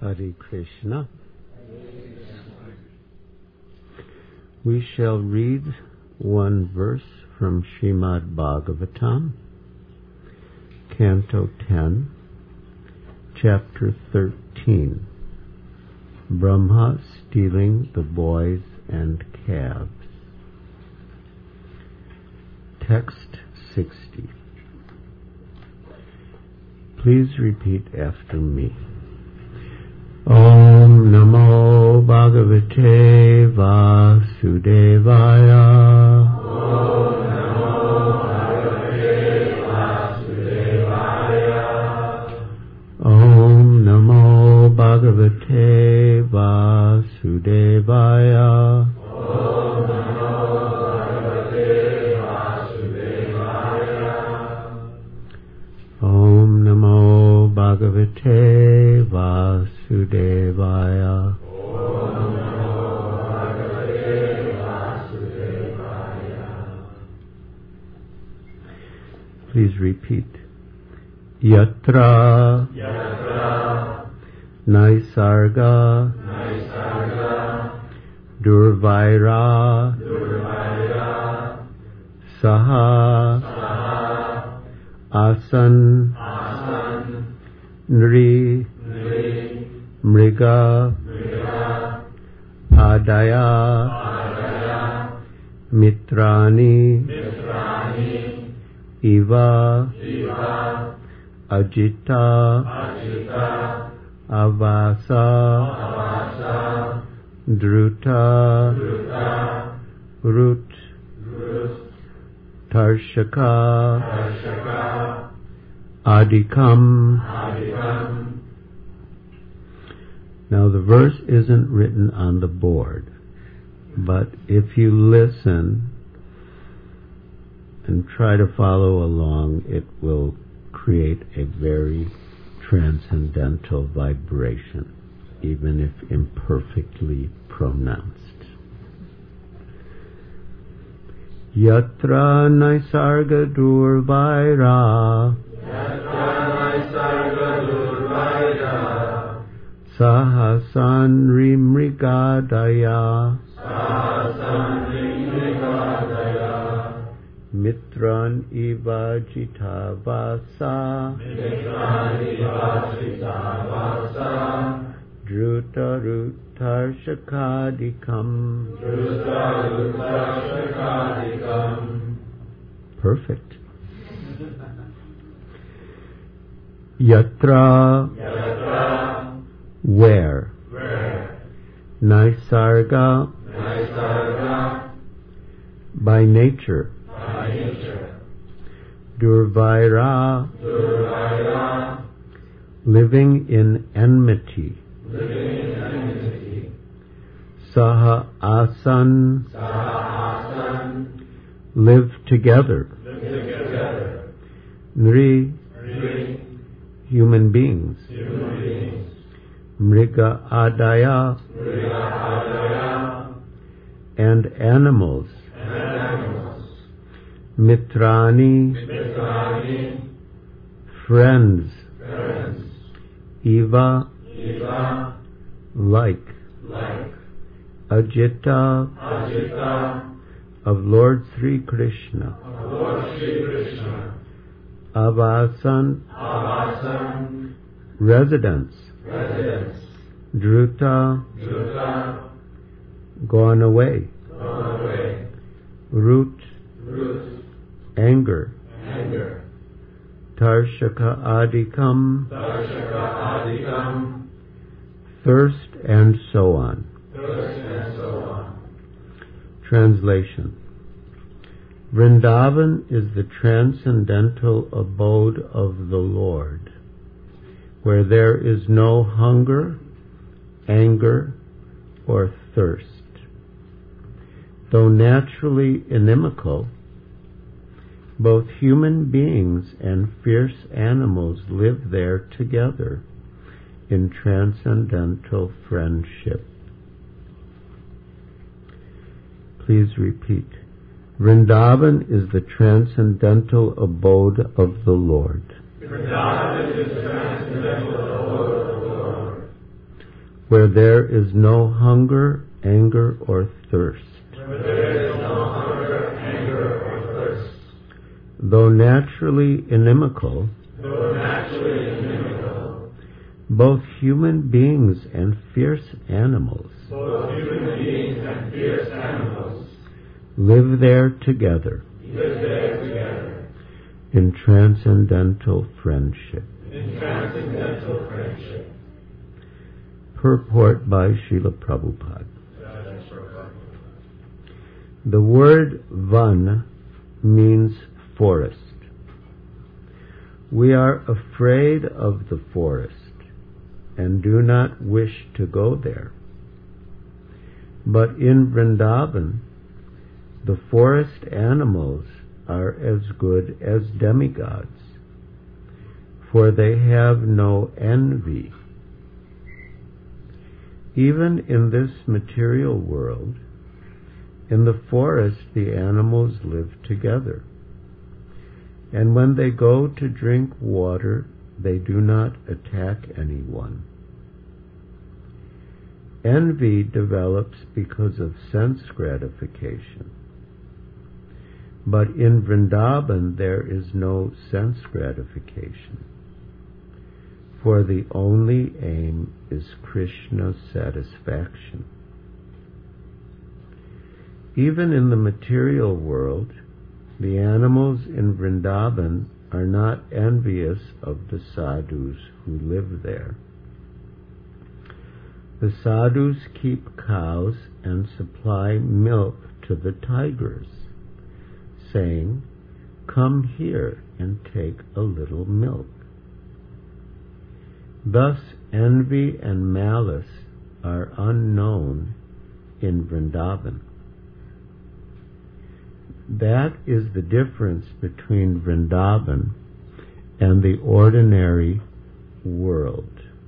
Hare Krishna. We shall read one verse from Srimad Bhagavatam, Canto 10, Chapter 13, Brahma stealing the boys and calves. Text 60. Please repeat after me. Om Namo Bhagavate Vasudevaya. Om Namo Bhagavate Vasudevaya. Om Namo Bhagavate Vasudevaya. Om Namo Bhagavate Vasudevaya. Om Namo Bhagavate Vasudevaya. Om Namo Bhagavate Vasudevaya. Please repeat. Yatra Naisarga Durvaira Saha Asan Nri Mriga Adaya Mitrani Iva Ajita Avasa Druta Rut Tarshaka Adikam. Now the verse isn't written on the board, but if you listen and try to follow along, it will create a very transcendental vibration, even if imperfectly pronounced. Yatra Naisarga Durvaira Sahasan Rimrigadaya Mitran Iva Jitavasa Druta Rutarshakadikam. Perfect. Yatra where? Naisarga by nature. Durvaira living in enmity. Saha asan live together. Nri human beings. Mriga adaya and animals. Mitrani friends. Eva like. Ajita of Lord Sri Krishna. Avasan residence. Druta gone away. Root anger. Tarshaka adikam thirst and so on. Translation. Vrindavan is the transcendental abode of the Lord, where there is no hunger, anger, or thirst. Though naturally inimical, both human beings and fierce animals live there together in transcendental friendship. Please repeat. Vrindavan is the transcendental abode of the Lord. Vrindavan is the transcendental abode of the Lord. where there is no hunger, anger, or thirst. Where there is no hunger, anger, or thirst. Though naturally inimical, both human beings and fierce animals live there together in transcendental friendship. Purport by Srila Prabhupada. The word van means forest. We are afraid of the forest and do not wish to go there. But in Vrindavan, the forest animals are as good as demigods, for they have no envy. Even in this material world, in the forest the animals live together, and when they go to drink water, they do not attack anyone. Envy develops because of sense gratification. But in Vrindavan there is no sense gratification, for the only aim is Krishna's satisfaction. Even in the material world, the animals in Vrindavan are not envious of the sadhus who live there. The sadhus keep cows and supply milk to the tigers, saying, "Come here and take a little milk." Thus envy and malice are unknown in Vrindavan. That is the difference between Vrindavan and the ordinary world.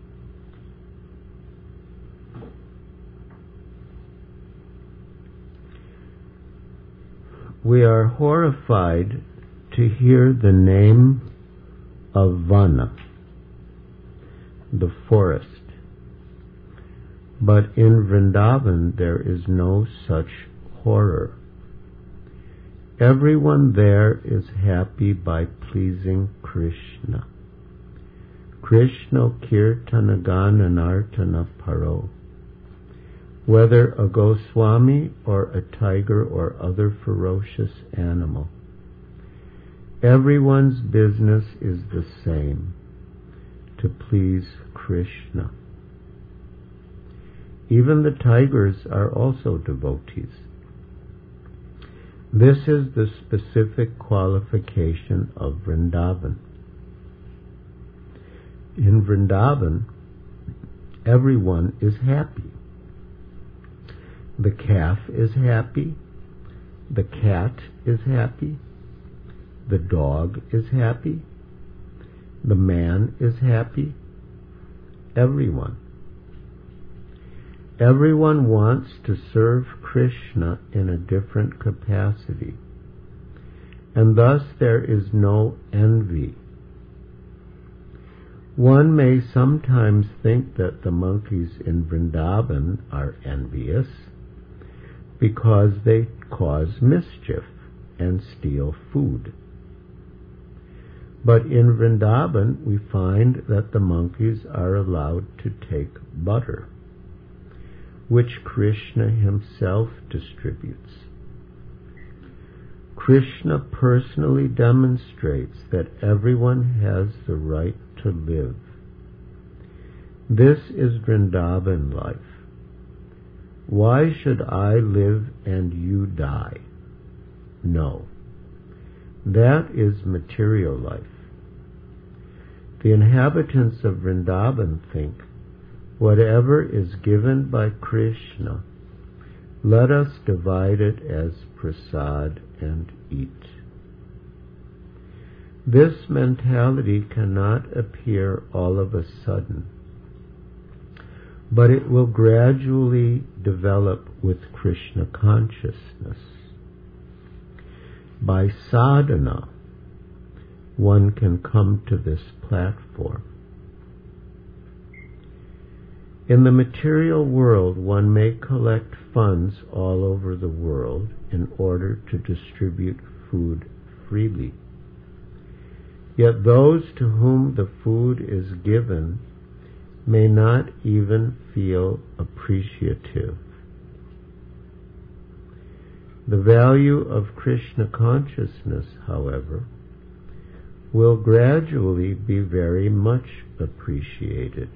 We are horrified to hear the name of Vana, the forest. But in Vrindavan there is no such horror. Everyone there is happy by pleasing Krishna. Krishna kirtana gana nartana paro. Whether a Goswami or a tiger or other ferocious animal, everyone's business is the same, to please Krishna. Even the tigers are also devotees. This is the specific qualification of Vrindavan. In Vrindavan, everyone is happy. The calf is happy, the cat is happy, the dog is happy, the man is happy, everyone. Everyone wants to serve Krishna in a different capacity, and thus there is no envy. One may sometimes think that the monkeys in Vrindavan are envious because they cause mischief and steal food. But in Vrindavan we find that the monkeys are allowed to take butter, which Krishna himself distributes. Krishna personally demonstrates that everyone has the right to live. This is Vrindavan life. Why should I live and you die? No. That is material life. The inhabitants of Vrindavan think, whatever is given by Krishna, let us divide it as prasad and eat. This mentality cannot appear all of a sudden, but it will gradually develop with Krishna consciousness. By sadhana, one can come to this platform. In the material world, one may collect funds all over the world in order to distribute food freely. Yet those to whom the food is given may not even feel appreciative. The value of Krishna consciousness, however, will gradually be very much appreciated.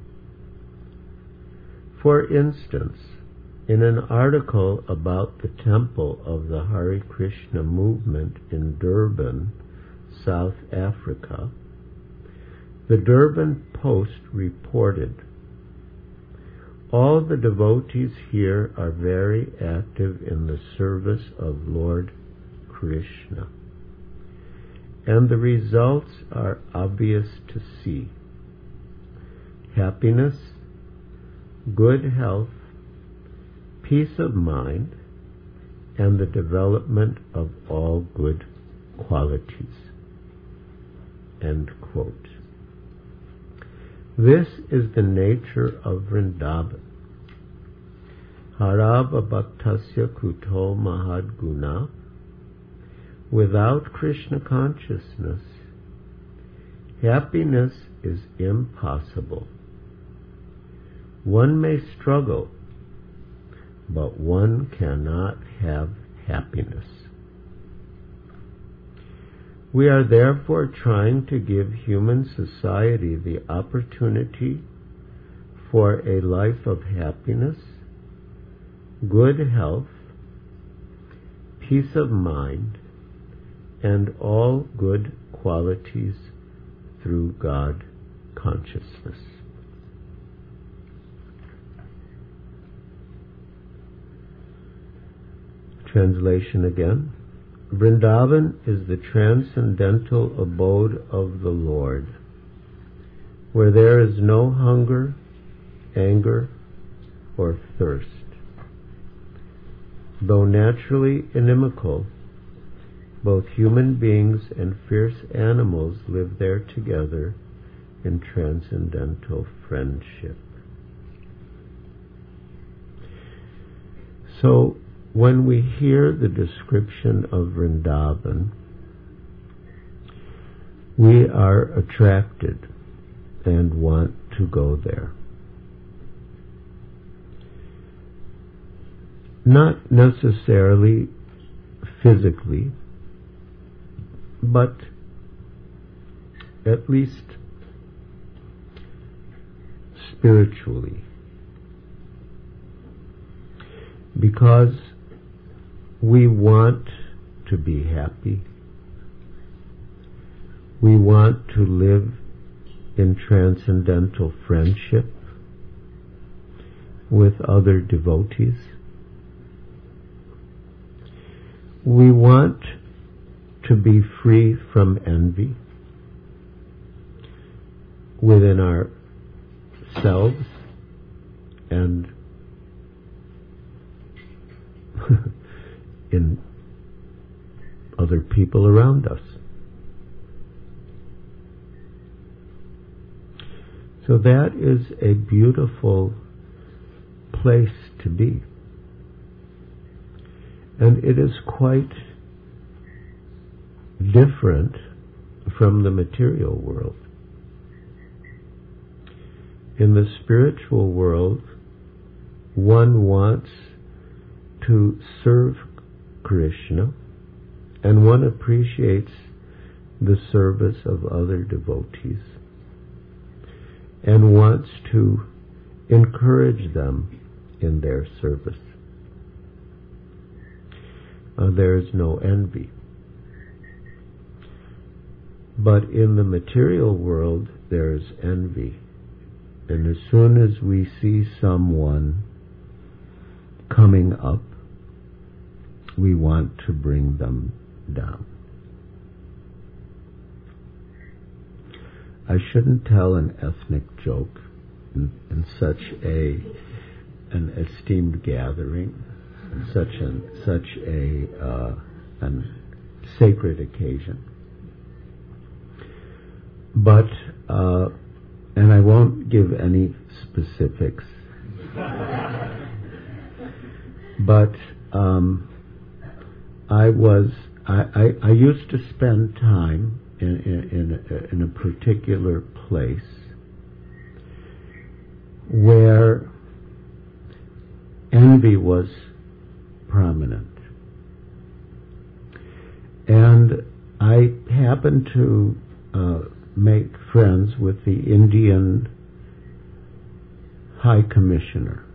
For instance, in an article about the temple of the Hare Krishna movement in Durban, South Africa, the Durban Post reported, "All the devotees here are very active in the service of Lord Krishna, and the results are obvious to see. Happiness, good health, peace of mind, and the development of all good qualities." End quote. This is the nature of Vrindavan. Harava bhaktasya kuto mahad guna. Without Krishna consciousness, happiness is impossible. One may struggle, but one cannot have happiness. We are therefore trying to give human society the opportunity for a life of happiness, good health, peace of mind, and all good qualities through God consciousness. Translation again. Vrindavan is the transcendental abode of the Lord, where there is no hunger, anger, or thirst. Though naturally inimical, both human beings and fierce animals live there together in transcendental friendship. So, when we hear the description of Vrindavan, we are attracted and want to go there. Not necessarily physically, but at least spiritually. Because we want to be happy. We want to live in transcendental friendship with other devotees. We want to be free from envy within ourselves and in other people around us. So that is a beautiful place to be. And it is quite different from the material world. In the spiritual world, one wants to serve Krishna, and one appreciates the service of other devotees and wants to encourage them in their service. There is no envy. But in the material world, there is envy. And as soon as we see someone coming up, we want to bring them down. I shouldn't tell an ethnic joke in such an esteemed gathering, such a sacred occasion. But and I won't give any specifics, but I used to spend time in a particular place where envy was prominent. And I happened to make friends with the Indian High Commissioner.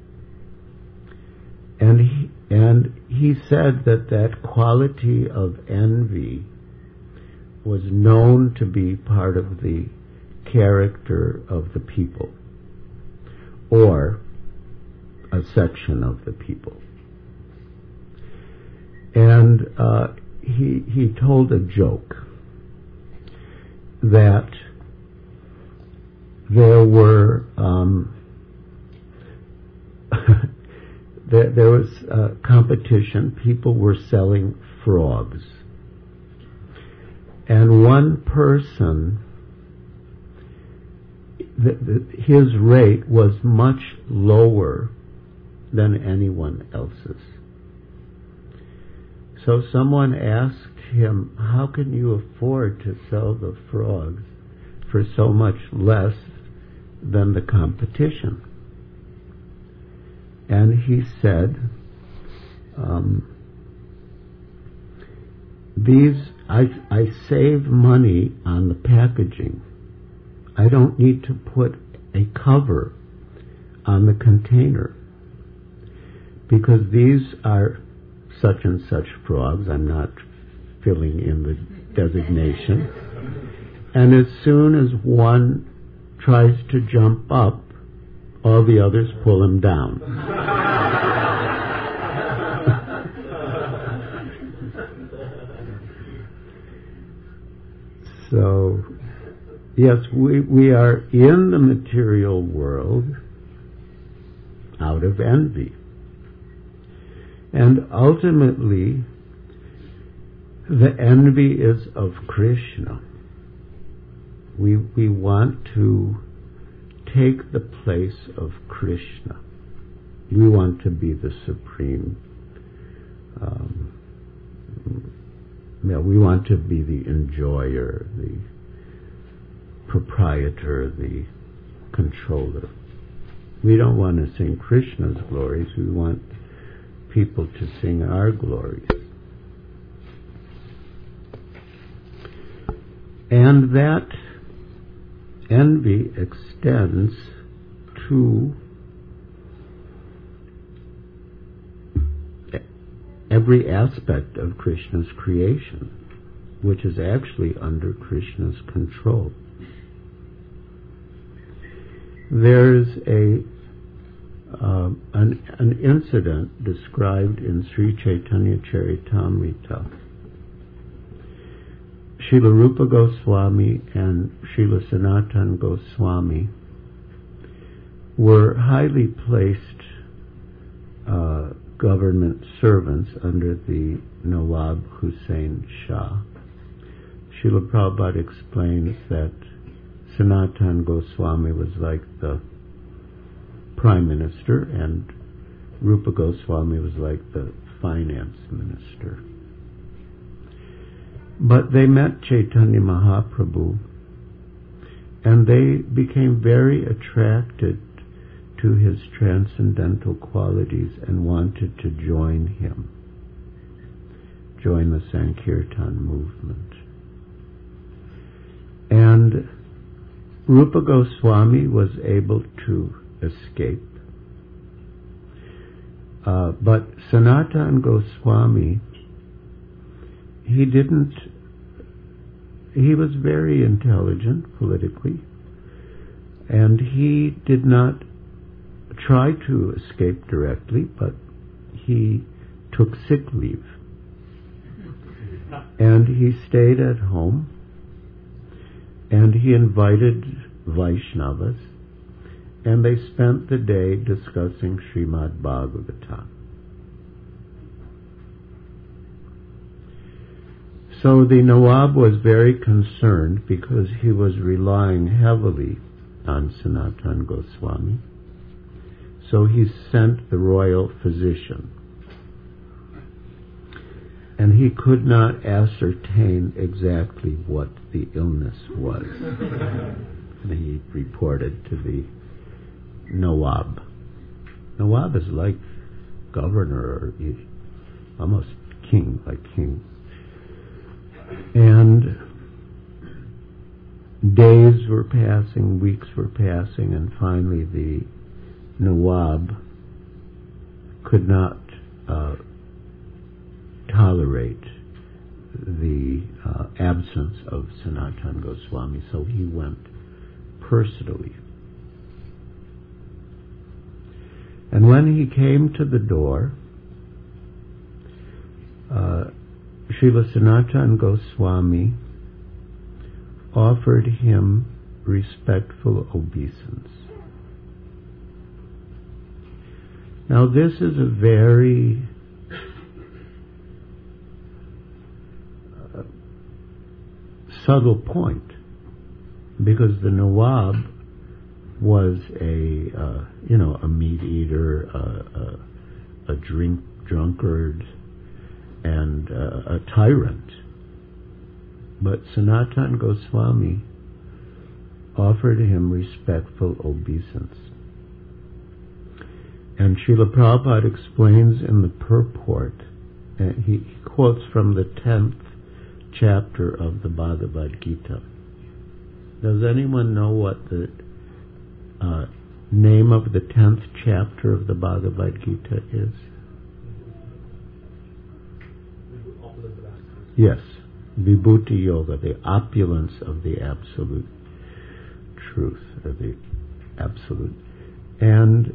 And he said that quality of envy was known to be part of the character of the people, or a section of the people. And he told a joke that there were there was a competition. People were selling frogs, and one person, his rate was much lower than anyone else's. So someone asked him, how can you afford to sell the frogs for so much less than the competition? And he said, I save money on the packaging. I don't need to put a cover on the container, because these are such and such frogs. I'm not filling in the designation. And as soon as one tries to jump up, all the others pull him down. So, yes, we are in the material world out of envy. And ultimately, the envy is of Krishna. We want to take the place of Krishna. We want to be the supreme. We want to be the enjoyer, the proprietor, the controller. We don't want to sing Krishna's glories. We want people to sing our glories. And that envy extends to every aspect of Krishna's creation, which is actually under Krishna's control. There's an incident described in Sri Chaitanya Charitamrita. Srila Rupa Goswami and Srila Sanatana Goswami were highly placed government servants under the Nawab Hussain Shah. Srila Prabhupada explains that Sanatana Goswami was like the Prime Minister and Rupa Goswami was like the Finance Minister. But they met Chaitanya Mahaprabhu and they became very attracted to his transcendental qualities and wanted to join him, join the Sankirtan movement. And Rupa Goswami was able to escape. But Sanatana Goswami, he was very intelligent politically, and he did not try to escape directly, but he took sick leave. And he stayed at home, and he invited Vaishnavas, and they spent the day discussing Srimad Bhagavatam. So the Nawab was very concerned because he was relying heavily on Sanatana Goswami. So he sent the royal physician. And he could not ascertain exactly what the illness was. And he reported to the Nawab. Nawab is like governor, or almost king, like king. And days were passing, weeks were passing, and finally the Nawab could not tolerate the absence of Sanatana Goswami, so he went personally. And when he came to the door, Srila Sanatana Goswami offered him respectful obeisance. Now this is a very subtle point, because the Nawab was a meat eater, a drunkard, and a tyrant. But Sanatana Goswami offered him respectful obeisance. And Srila Prabhupada explains in the purport, he quotes from the 10th chapter of the Bhagavad Gita. Does anyone know what the name of the 10th chapter of the Bhagavad Gita is? Yes, Vibhuti Yoga, the opulence of the absolute truth, or the absolute. And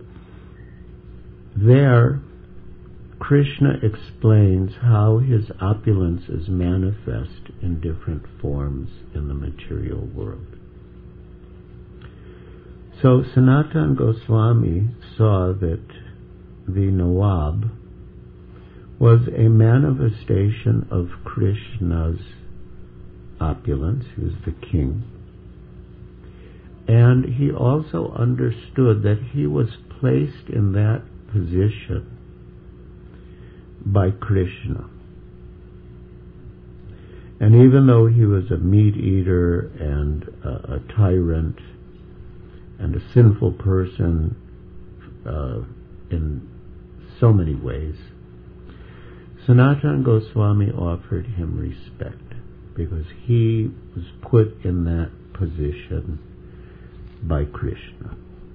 there, Krishna explains how his opulence is manifest in different forms in the material world. So Sanatana Goswami saw that the Nawab was a manifestation of Krishna's opulence. He was the king. And he also understood that he was placed in that position by Krishna. And even though he was a meat eater and a tyrant and a sinful person in so many ways, Sanatana Goswami offered him respect because he was put in that position by Krishna.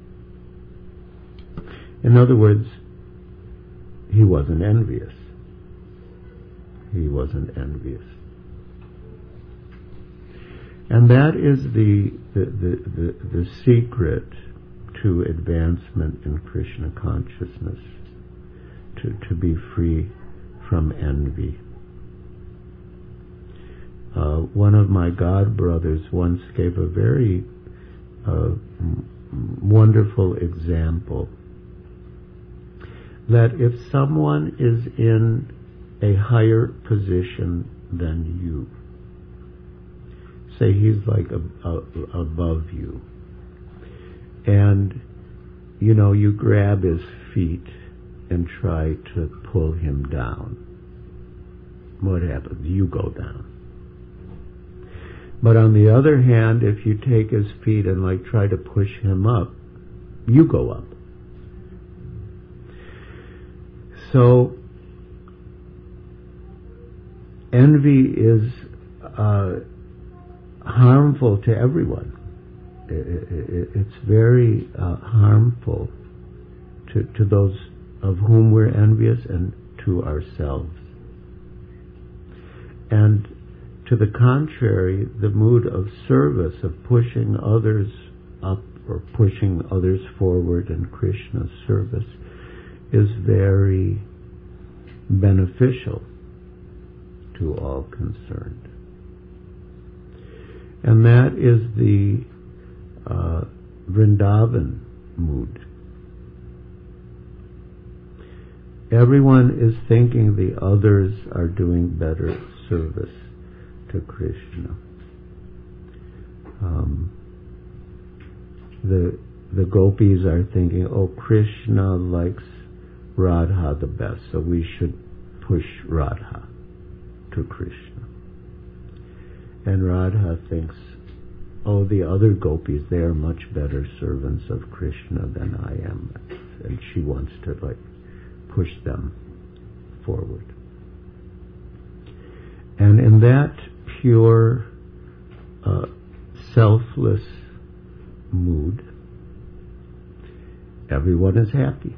In other words, he wasn't envious. He wasn't envious. And that is the secret to advancement in Krishna consciousness, to be free from envy. One of my god brothers once gave a very wonderful example that if someone is in a higher position than you, say he's like above you, and you grab his feet and try to pull him down, what happens? You go down. But on the other hand, if you take his feet and try to push him up, you go up. So envy is harmful to everyone. It's very harmful to those of whom we're envious and to ourselves. And to the contrary, the mood of service, of pushing others up or pushing others forward in Krishna's service, is very beneficial to all concerned. And that is the Vrindavan mood. Everyone is thinking the others are doing better service to Krishna. the gopis are thinking, oh, Krishna likes Radha the best, so we should push Radha to Krishna. And Radha thinks, oh, the other gopis, they are much better servants of Krishna than I am. And she wants to push them forward. And in that pure, selfless mood, everyone is happy.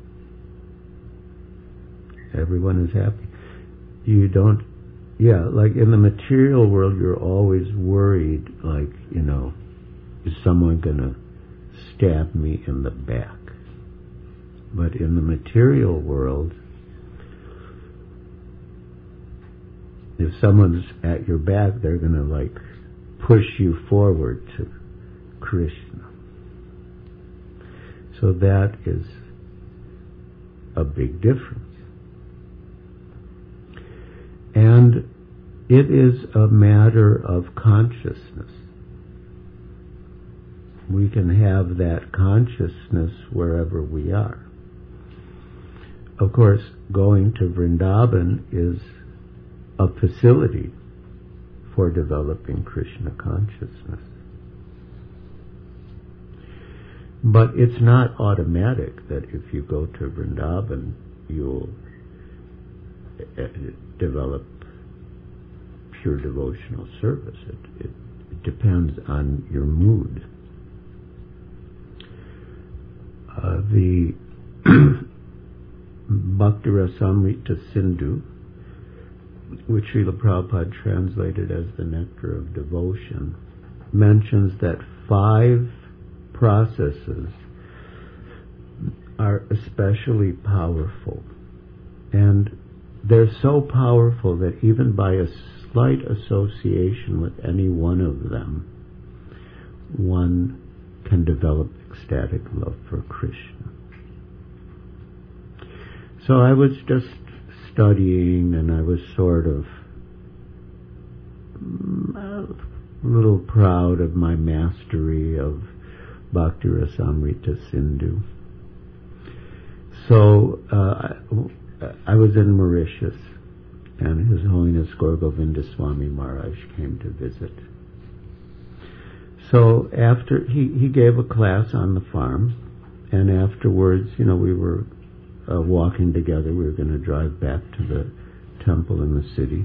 Everyone is happy. You don't, like in the material world, you're always worried, is someone going to stab me in the back? But in the material world, if someone's at your back, they're going to push you forward to Krishna. So that is a big difference. And it is a matter of consciousness. We can have that consciousness wherever we are. Of course, going to Vrindavan is a facility for developing Krishna consciousness. But it's not automatic that if you go to Vrindavan, you'll develop pure devotional service. It depends on your mood. The Bhakti Rasamrita Sindhu, which Srila Prabhupada translated as the Nectar of Devotion, mentions that 5 processes are especially powerful. And they're so powerful that even by a slight association with any one of them, one can develop ecstatic love for Krishna. So I was just studying, and I was sort of a little proud of my mastery of Bhakti Rasamrita Sindhu. So I was in Mauritius, and His Holiness Gaur Govinda Swami Maharaj came to visit. So after he gave a class on the farm, and afterwards, we were walking together. We were going to drive back to the temple in the city.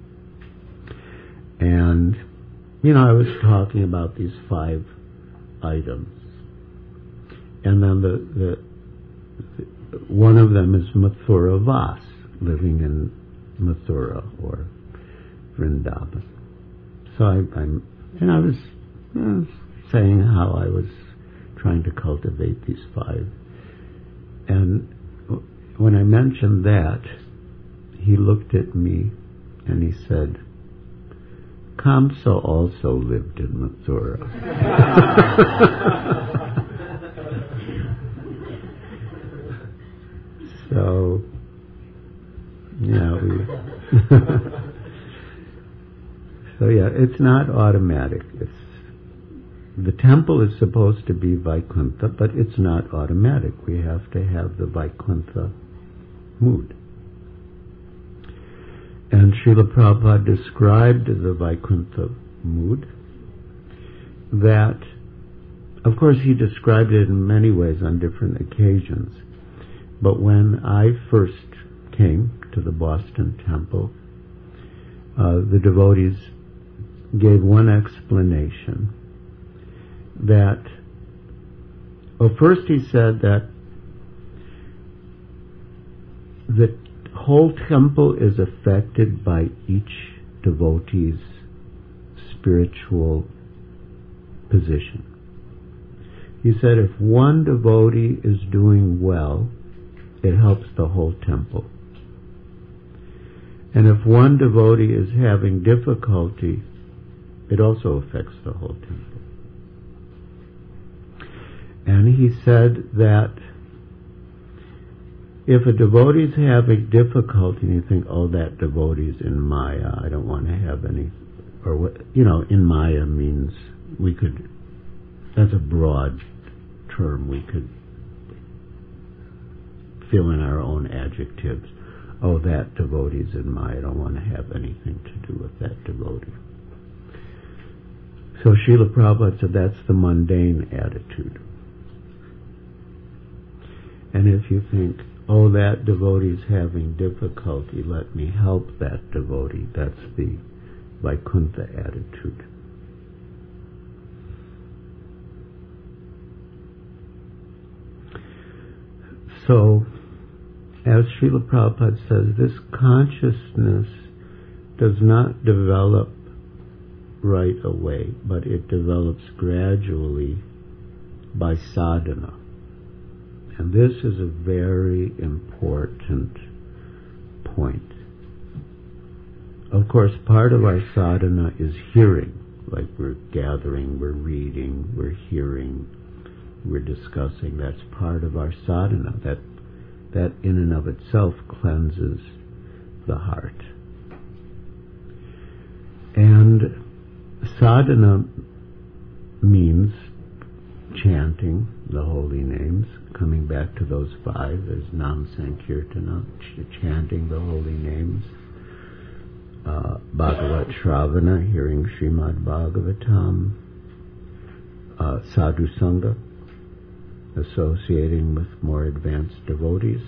And, I was talking about these 5 items. And then the one of them is Mathura Vas, living in Mathura or Vrindavan. So I was saying how I was trying to cultivate these 5. And when I mentioned that, he looked at me and he said, Kamsa also lived in Mathura. So, it's not automatic. The temple is supposed to be Vaikuntha, but it's not automatic. We have to have the Vaikuntha mood. And Srila Prabhupada described the Vaikuntha mood that, of course, he described it in many ways on different occasions. But when I first came to the Boston temple, the devotees gave one explanation that, first he said that the whole temple is affected by each devotee's spiritual position. He said if one devotee is doing well, it helps the whole temple. And if one devotee is having difficulty, it also affects the whole temple. And he said that if a devotee is having difficulty and you think, oh, that devotee is in Maya, I don't want to have any, or what, in Maya means we could that's a broad term. We could fill in our own adjectives. Oh, that devotee's in my, I don't want to have anything to do with that devotee. So Srila Prabhupada said that's the mundane attitude. And if you think, oh, that devotee's having difficulty, let me help that devotee, that's the Vaikuntha attitude. So, as Srila Prabhupada says, this consciousness does not develop right away, but it develops gradually by sadhana. And this is a very important point. Of course, part of our sadhana is hearing, like we're gathering, we're reading, we're hearing, we're discussing. That's part of our sadhana. That in and of itself cleanses the heart. And sadhana means chanting the holy names, coming back to those five as Nam Sankirtana, chanting the holy names, Bhagavat Shravana, hearing Srimad Bhagavatam, Sadhu Sangha, associating with more advanced devotees,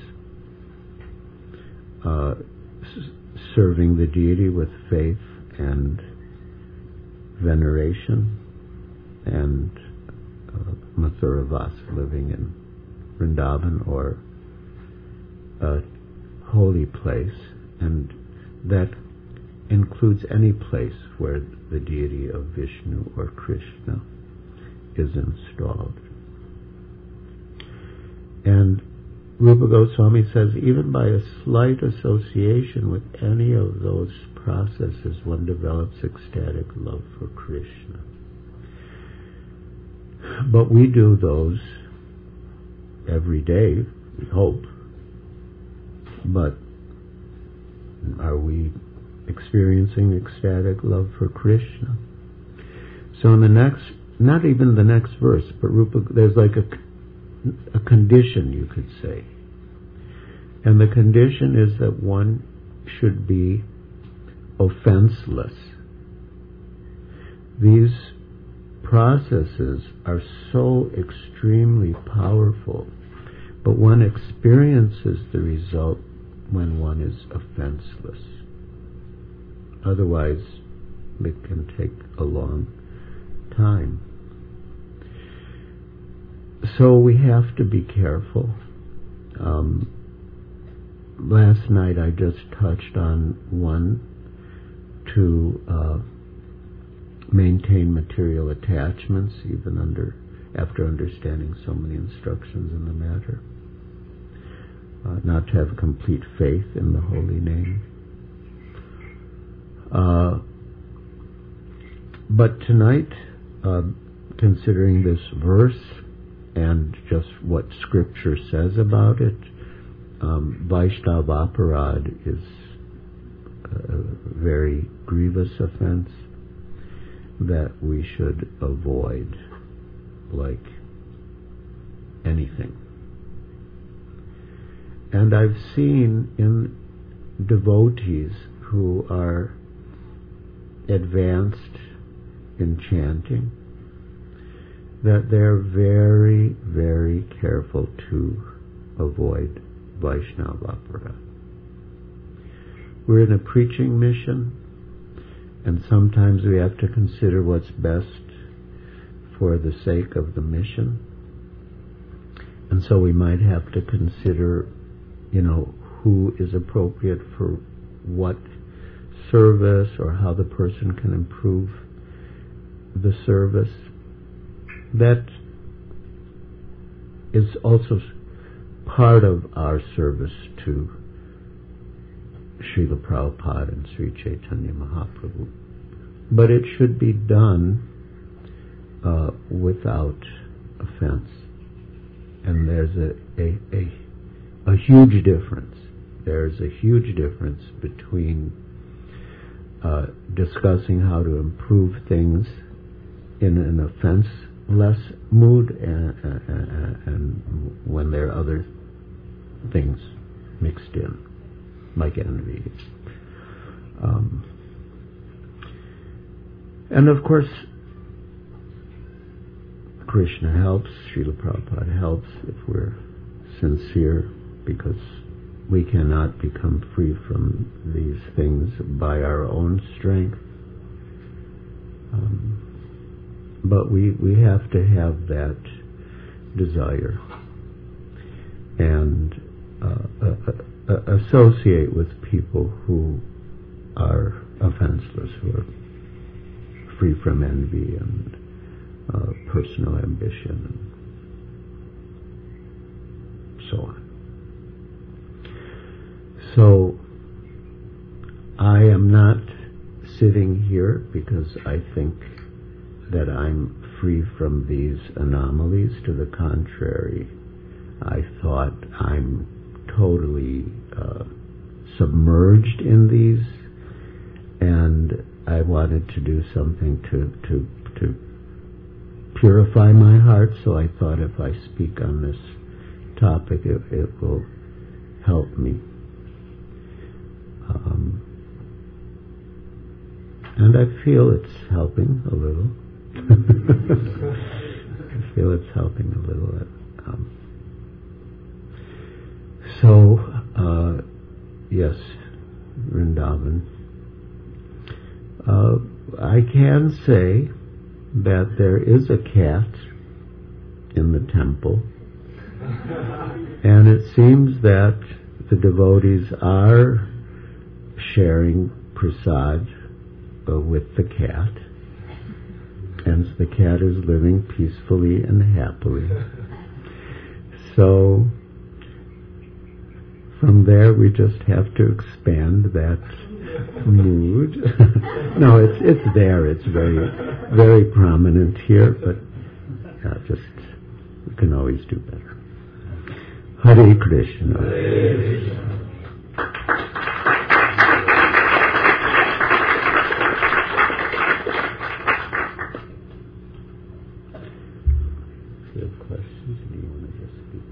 serving the deity with faith and veneration, and Mathura Vasa, living in Vrindavan or a holy place, and that includes any place where the deity of Vishnu or Krishna is installed. And Rupa Goswami says even by a slight association with any of those processes, one develops ecstatic love for Krishna. But we do those every day, we hope. But are we experiencing ecstatic love for Krishna? So in the next, not even the next verse, but Rupa, there's like a condition, you could say. And the condition is that one should be offenseless. These processes are so extremely powerful, but one experiences the result when one is offenseless. Otherwise, it can take a long time. So we have to be careful. Last night I just touched on one, to maintain material attachments even after understanding so many instructions in the matter. Not to have complete faith in the holy name. But tonight, considering this verse and just what Scripture says about it, Vaishnava aparad is a very grievous offense that we should avoid like anything. And I've seen in devotees who are advanced in chanting that they're very, very careful to avoid Vaishnava aparad. We're in a preaching mission, and sometimes we have to consider what's best for the sake of the mission. And so we might have to consider, who is appropriate for what service, or how the person can improve the service. That is also part of our service to Srila Prabhupada and Sri Chaitanya Mahaprabhu. But it should be done without offense. And there's a huge difference. There's a huge difference between discussing how to improve things in an less mood and when there are other things mixed in, like envy. And of course, Krishna helps, Srila Prabhupada helps if we're sincere, because we cannot become free from these things by our own strength. But we have to have that desire and associate with people who are offenseless, who are free from envy and personal ambition and so on. So I am not sitting here because I think that I'm free from these anomalies. To the contrary, I thought I'm totally submerged in these, and I wanted to do something to purify my heart, so I thought if I speak on this topic, it will help me. And I feel it's helping a little. I feel it's helping a little. Yes, Vrindavan. I can say that there is a cat in the temple, and it seems that the devotees are sharing prasad with the cat, and the cat is living peacefully and happily. So from there we just have to expand that mood. No, it's there. It's very, very prominent here, but just we can always do better. Hare Krishna. Hare Krishna. If you have questions, do you want to just speak?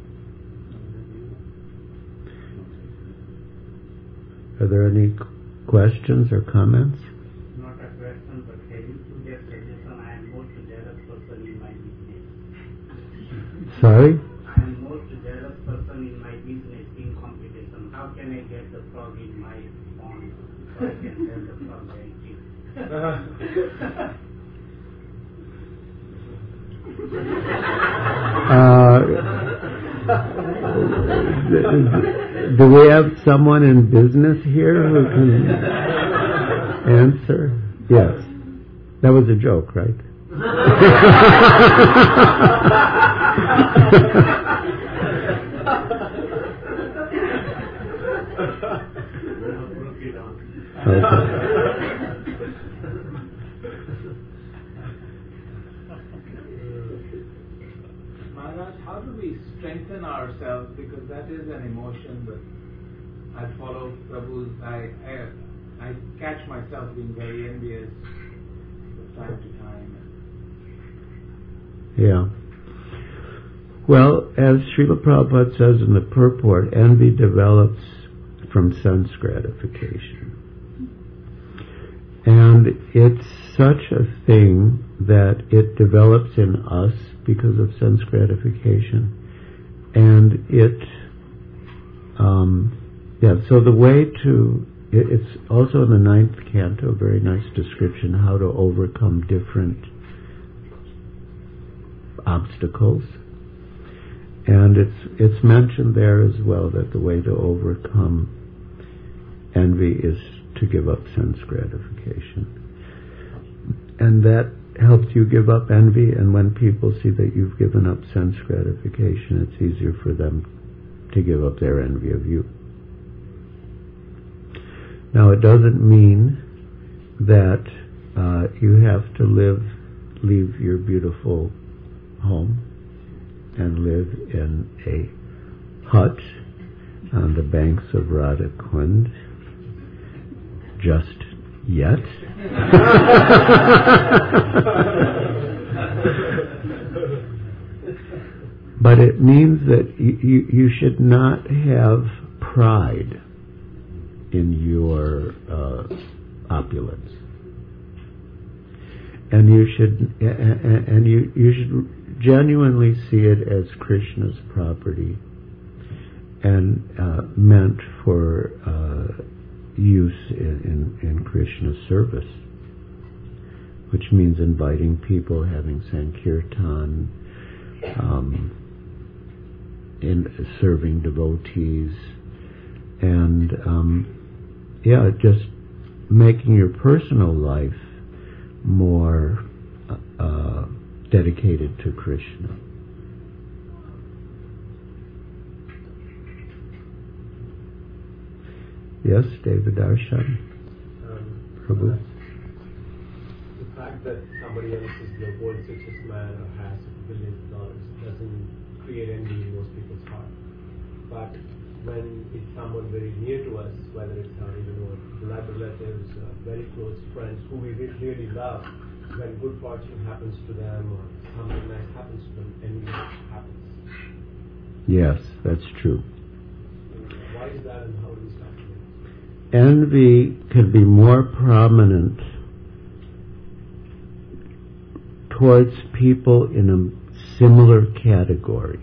Are there any questions or comments? Not a question, but can you give suggestion? I am most jealous person in my business. Sorry? I am most jealous person in my business in competition. How can I get the frog in my pond so I can tell the frog very cheap? Do we have someone in business here who can answer? Yes. That was a joke, right? Okay. Maharaj, how do we strengthen ourselves? Because that is an emotion that I follow Prabhu's. I catch myself being very envious from time to time. Yeah. Well, as Srila Prabhupada says in the purport, envy develops from sense gratification. And it's such a thing that it develops in us because of sense gratification. And so the way to, it's also in the 9th canto, a very nice description how to overcome different obstacles. And it's mentioned there as well that the way to overcome envy is to give up sense gratification. And that helps you give up envy, and when people see that you've given up sense gratification, it's easier for them to give up their envy of you. Now, it doesn't mean that you have to leave your beautiful home and live in a hut on the banks of Radhakund just yet. But it means that you should not have pride in your opulence, and you should genuinely see it as Krishna's property and meant for use in Krishna's service, which means inviting people, having Sankirtan, in serving devotees, and just making your personal life more dedicated to Krishna. Yes, David Darshan. Prabhu. The fact that somebody else is the world's richest man or has billions of dollars doesn't create envy in most people's heart. But when it's someone very near to us, whether it's our blood relatives, very close friends who we really love, when good fortune happens to them or something nice happens to them, envy happens. Yes, that's true. Why is that, and how do we stop it? Envy can be more prominent towards people in a similar category.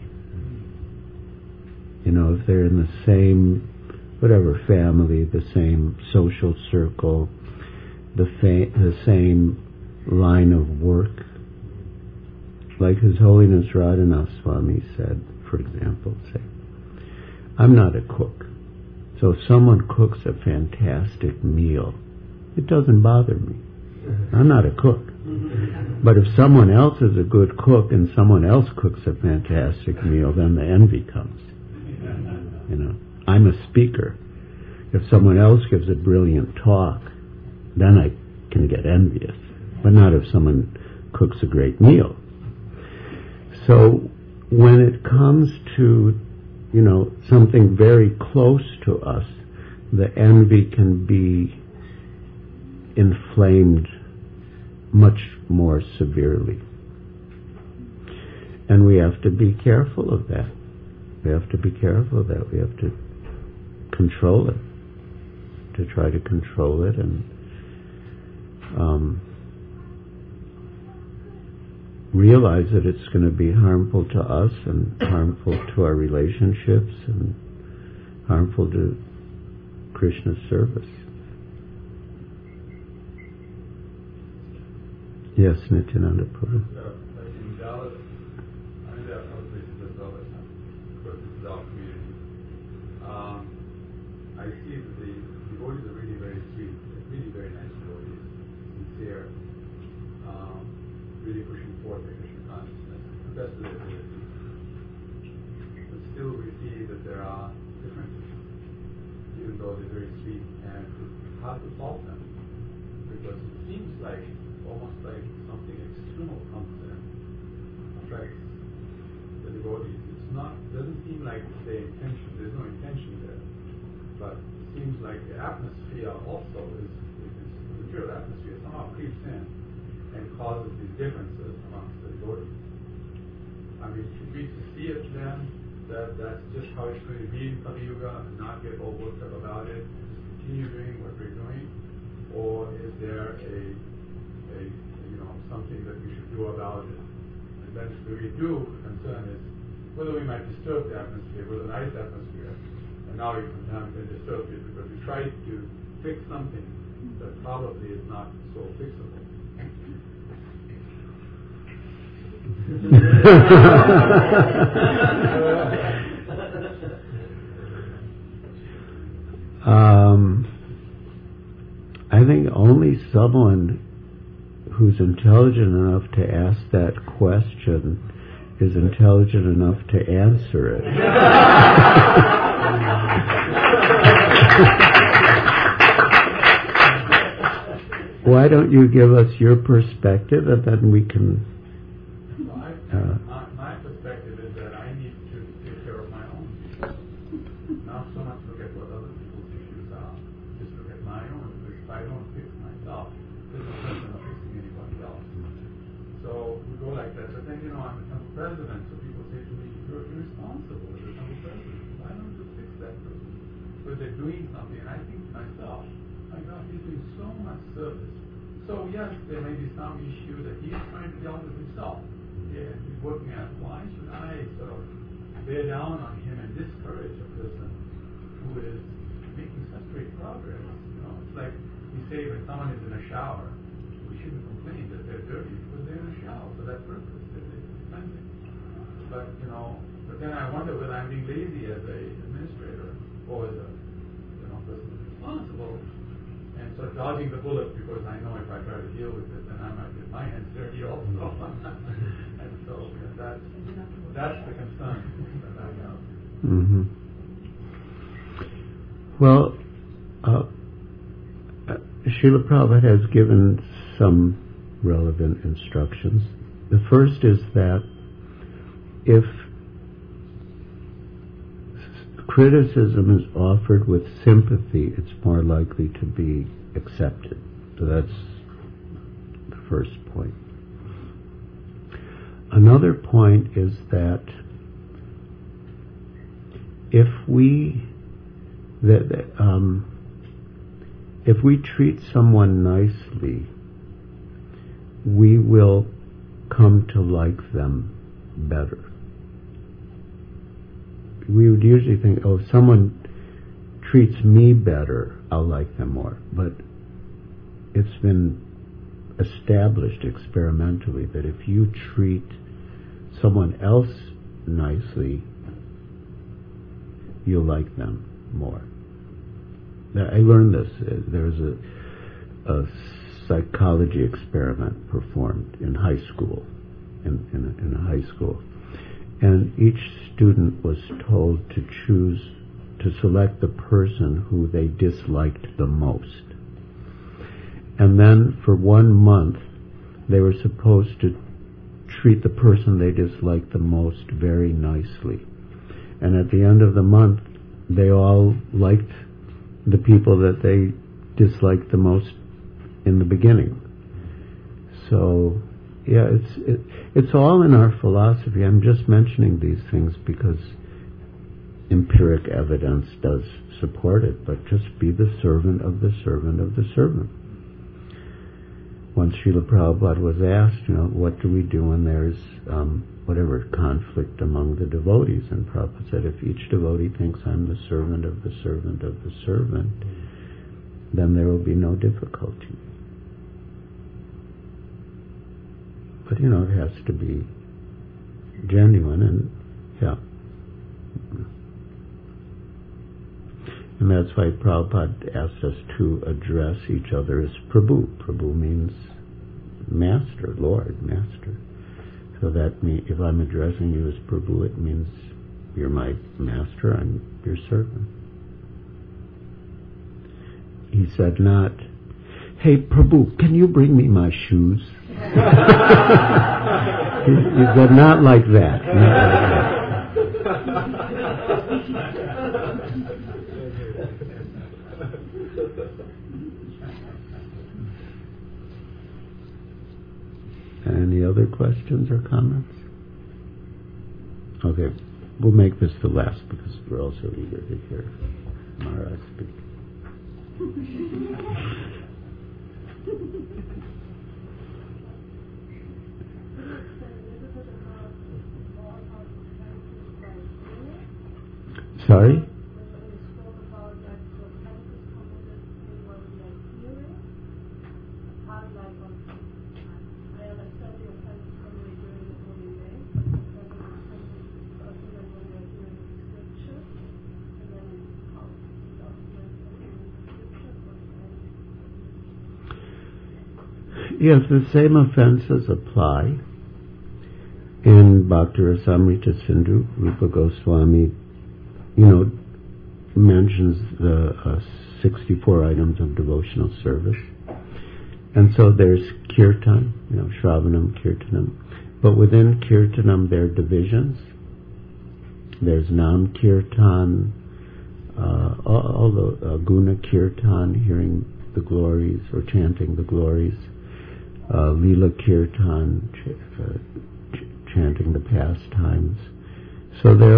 If they're in the same, family, the same social circle, the same line of work. Like His Holiness Radhanath Swami said, for example, I'm not a cook. So if someone cooks a fantastic meal, it doesn't bother me. I'm not a cook. But if someone else is a good cook and someone else cooks a fantastic meal, then the envy comes. I'm a speaker. If someone else gives a brilliant talk, then I can get envious. But not if someone cooks a great meal. So when it comes to something very close to us, the envy can be inflamed much more severely. And we have to be careful of that. We have to control it, to try to control it and realize that it's going to be harmful to us and harmful to our relationships and harmful to Krishna's service. Yes, Nityananda Prabhu. In Dallas, I'm in other places as well, of course this is our community. I see that the devotees are really very sweet, really very nice devotees, sincere, really pushing forward the Krishna consciousness, the best of their ability. But still we see that there are differences, even though they're very sweet, and it's hard to fault them, because it seems like, almost like something external comes in, affects the devotees. Doesn't seem like there's no intention there, but it seems like the atmosphere also is the material atmosphere somehow creeps in and causes these differences amongst the devotees. I mean, should we see it then that that's just how it's going to be in Kali Yuga and not get all worked up about it, just continue doing what we're doing, or is there something that we should do about it? And then if we do, the concern is whether we might disturb the atmosphere with a nice atmosphere, and now we contaminate and disturb it because we tried to fix something that probably is not so fixable. I think only someone who's intelligent enough to ask that question is intelligent enough to answer it. Why don't you give us your perspective, and then we can... My perspective is that I need to take care of my own. Not so much look at what other people's issues are. Just look at my own. If I don't fix myself, there's no question of fixing anybody else. So So we go like that. But then, I'm the temple president, so people say to me, you're irresponsible as the temple president. Why don't you fix that person? Because they're doing something. And I think to myself, my God, he's doing so much service. So yes, there may be some issue that he's trying to deal with himself. Yeah, he's working at, why should I sort of bear down on him and discourage a person who is making such great progress? It's like we say when someone is in a shower, we shouldn't complain that they're dirty because they're in a shower for that purpose. They're cleansing. But then I wonder whether I'm being lazy as a administrator or as a person who's responsible and sort of dodging the bullet because I know if I try to deal with it, then I might get my hands dirty also. And so that's the concern that I have. Mm-hmm. Well, Srila Prabhupada has given some relevant instructions. The first is that if criticism is offered with sympathy, it's more likely to be accepted. So that's the first point. Another point is that if we treat someone nicely, we will come to like them better. We would usually think, if someone treats me better, I'll like them more. But it's been established experimentally that if you treat someone else nicely, you'll like them more. Now, I learned this. There's a psychology experiment performed in high school, in a high school. And each student was told to select the person who they disliked the most. And then for 1 month, they were supposed to treat the person they disliked the most very nicely. And at the end of the month, they all liked the people that they disliked the most in the beginning. So, yeah, it's all in our philosophy. I'm just mentioning these things because empiric evidence does support it, but just be the servant of the servant of the servant. Once Srila Prabhupada was asked, what do we do when there's conflict among the devotees? And Prabhupada said, if each devotee thinks I'm the servant of the servant of the servant, then there will be no difficulty. But, it has to be genuine and, yeah. And that's why Prabhupada asked us to address each other as Prabhu. Prabhu means master, Lord, master. So that means if I'm addressing you as Prabhu, it means you're my master, I'm your servant. He said not, hey Prabhu, can you bring me my shoes? He said not like that. Not like that. Any other questions or comments? Okay, we'll make this the last because we're also eager to hear Maharaj speak. Sorry? Yes, the same offenses apply. In Bhakti Rasamrita Sindhu, Rupa Goswami, mentions the 64 items of devotional service. And so there's kirtan, Shravanam, Kirtanam. But within kirtanam there are divisions. There's Nam Kirtan, all the Guna Kirtan, hearing the glories or chanting the glories. Lila Kirtan, chanting the pastimes. So they're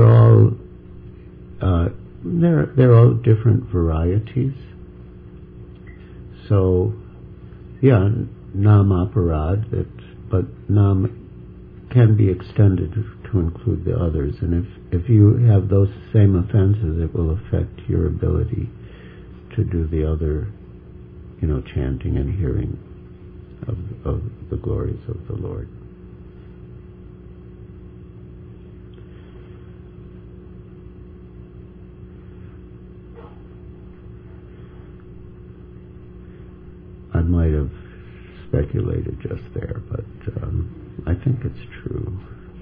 all different varieties. So, yeah, Nam Aparad, but Nam can be extended to include the others. And if you have those same offenses, it will affect your ability to do the other, chanting and hearing of the glories of the Lord. I might have speculated just there, but I think it's true.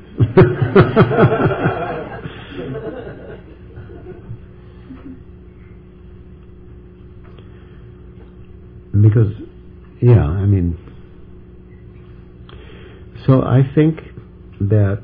Because, so I think that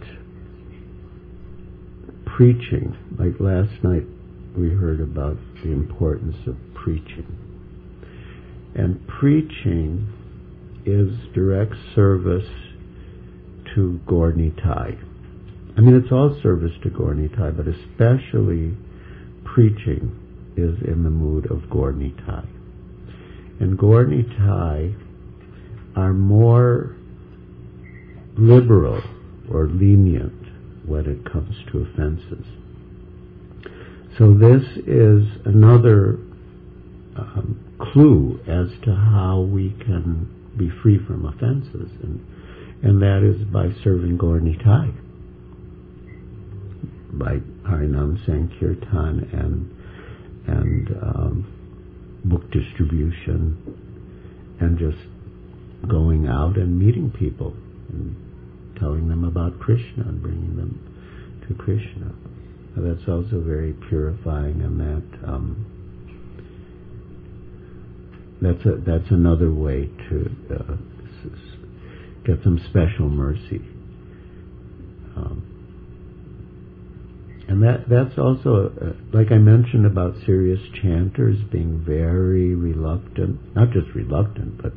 preaching, like last night we heard about the importance of preaching. And preaching is direct service to Gaur Nitai. It's all service to Gaur Nitai, but especially preaching is in the mood of Gaur Nitai. And Gaur Nitai are more liberal or lenient when it comes to offenses. So this is another clue as to how we can be free from offenses, and that is by serving Gaur Nitai, by Harinam Sankirtan and book distribution, and just going out and meeting people and telling them about Krishna and bringing them to Krishna. That's also very purifying, and that's another way to get some special mercy. And that's also, like I mentioned about serious chanters being very reluctant, not just reluctant, but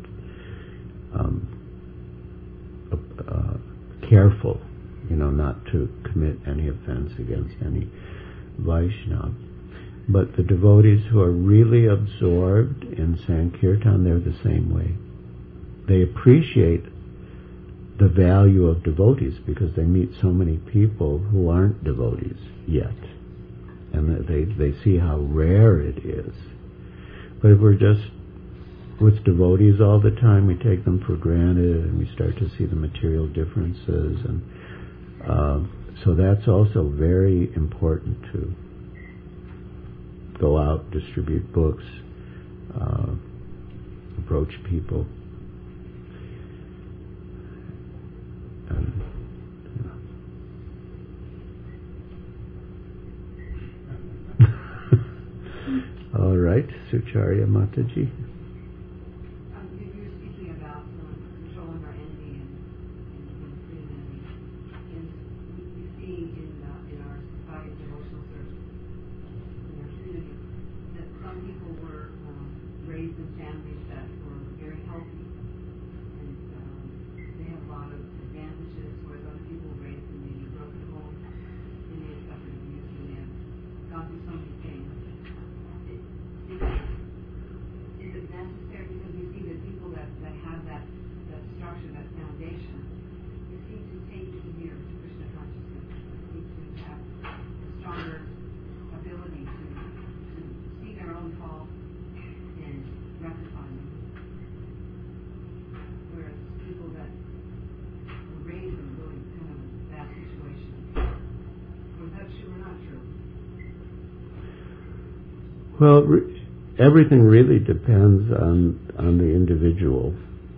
careful, not to commit any offense against any Vaishnava. But the devotees who are really absorbed in Sankirtan, they're the same way. They appreciate the value of devotees because they meet so many people who aren't devotees yet. And they see how rare it is. But if we're just with devotees all the time, we take them for granted and we start to see the material differences. And so that's also very important to go out, distribute books, approach people. All right, Sucharya Mataji. You're speaking about controlling our enemy and freeing enemy. And we see in our society, devotional service, in our community, that some people were raised in families that were very healthy, and they have a lot of advantages, whereas other people were raised in maybe broken homes, and they have suffered abuse, and they have gone through so many things. Is it necessary, because we see that people that have that structure, that foundation, they seem to take to near to Krishna consciousness, they seem to have a stronger ability to see their own faults and rectify them. Whereas people that were raised in really kind of bad situations, was that true or not true? Well, everything really depends on the individual.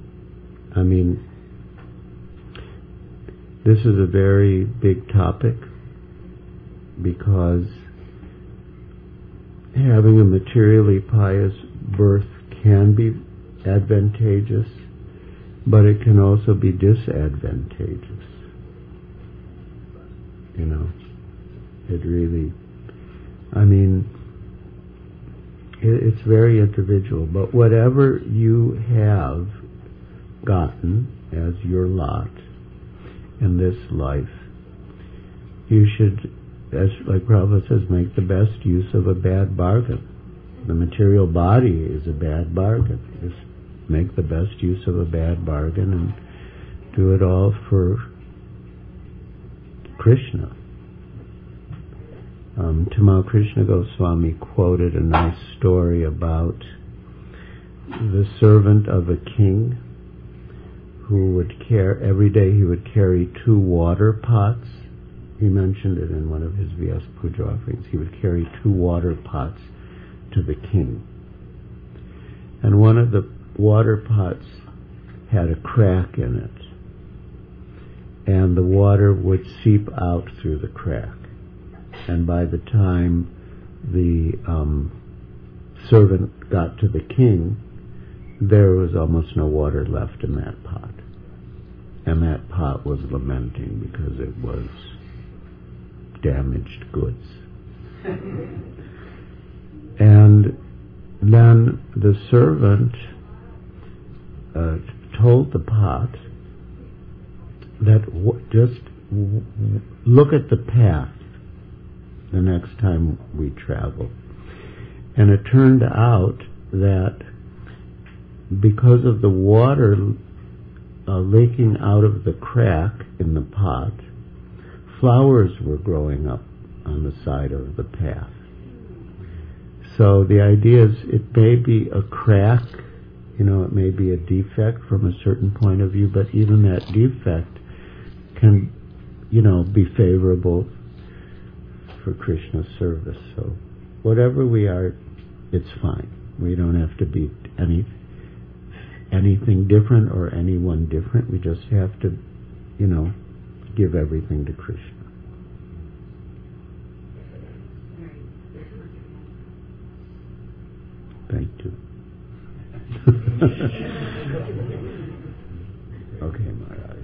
This is a very big topic because having a materially pious birth can be advantageous, but it can also be disadvantageous. It really, it's very individual, but whatever you have, gotten as your lot in this life, you should, as like Prabhupada says, make the best use of a bad bargain. The material body is a bad bargain. Just make the best use of a bad bargain and do it all for Krishna. Tamal Krishna Goswami quoted a nice story about the servant of a king who would every day he would carry 2 water pots. He mentioned it in one of his V.S. Puja offerings. He would carry 2 water pots to the king. And one of the water pots had a crack in it. And the water would seep out through the crack. And by the time the servant got to the king, there was almost no water left in that pot. And that pot was lamenting because it was damaged goods. And then the servant told the pot that just look at the path the next time we travel. And it turned out that because of the water leaking out of the crack in the pot, flowers were growing up on the side of the path. So the idea is it may be a crack, it may be a defect from a certain point of view, but even that defect can, be favorable for Krishna's service. So whatever we are, it's fine. We don't have to be anything different or anyone different. We just have to, give everything to Krishna. Thank you. Okay, Maharaj.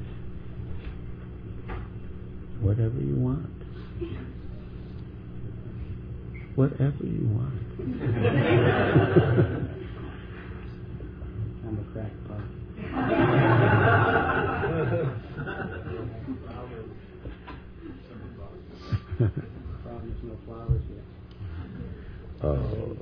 Whatever you want. Whatever you want. I'm a crackpot. Problem is no flowers yet. Oh.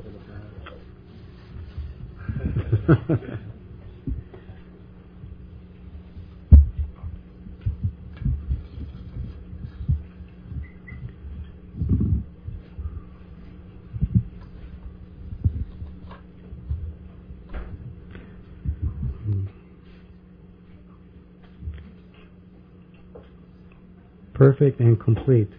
Perfect and complete.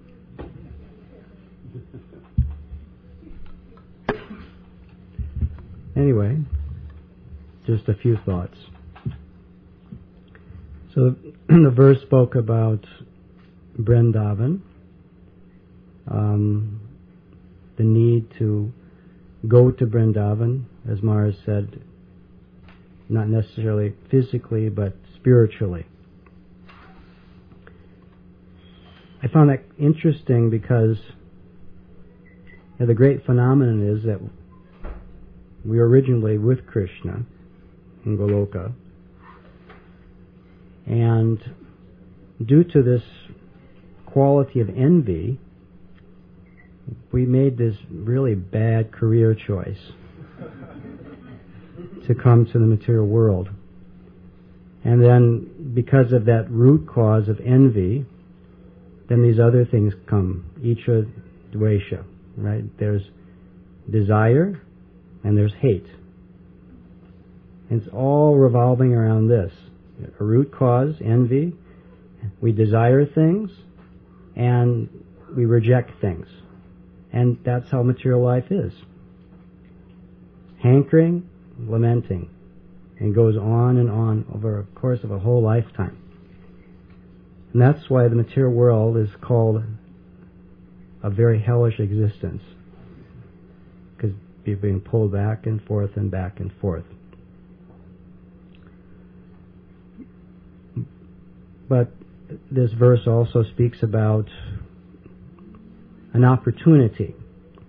Anyway, just a few thoughts. So the verse spoke about Vrindavan, the need to go to Vrindavan, as Maharaj said, not necessarily physically, but spiritually. I found that interesting because the great phenomenon is that we were originally with Krishna in Goloka, and due to this quality of envy, we made this really bad career choice to come to the material world. And then because of that root cause of envy, then these other things come, Icha, Dvesha, right? There's desire and there's hate. And it's all revolving around this. A root cause, envy, we desire things and we reject things. And that's how material life is. Hankering, lamenting, and goes on over a course of a whole lifetime. And that's why the material world is called a very hellish existence, because you're being pulled back and forth and back and forth. But this verse also speaks about an opportunity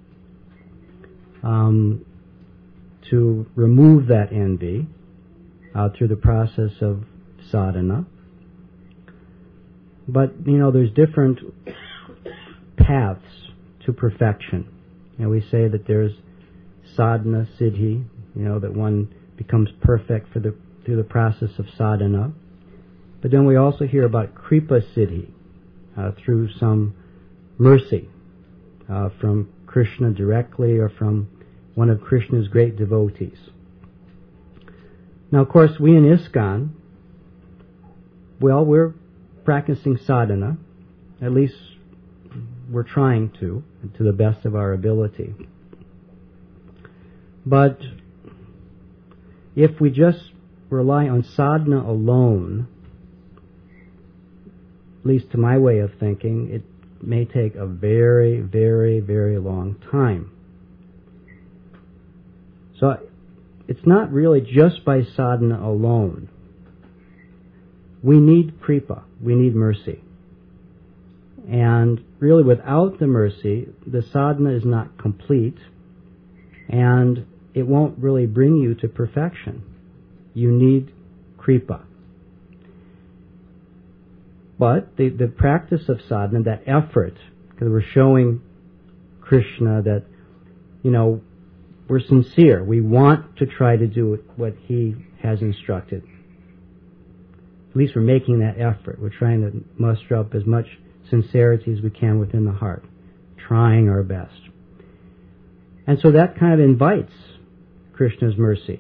to remove that envy through the process of sadhana. But, there's different paths to perfection. We say that there's sadhana siddhi, that one becomes perfect through the process of sadhana. But then we also hear about kripa siddhi, through some mercy from Krishna directly or from one of Krishna's great devotees. Now, of course, we in ISKCON, we're practicing sadhana. At least we're trying to the best of our ability. But if we just rely on sadhana alone, at least to my way of thinking, it may take a very, very, very long time. So it's not really just by sadhana alone. We need kripa, we need mercy. And really without the mercy, the sadhana is not complete, and it won't really bring you to perfection. You need kripa. But the practice of sadhana, that effort, because we're showing Krishna that, we're sincere. We want to try to do what he has instructed. At least we're making that effort. We're trying to muster up as much sincerity as we can within the heart, trying our best. And so that kind of invites Krishna's mercy.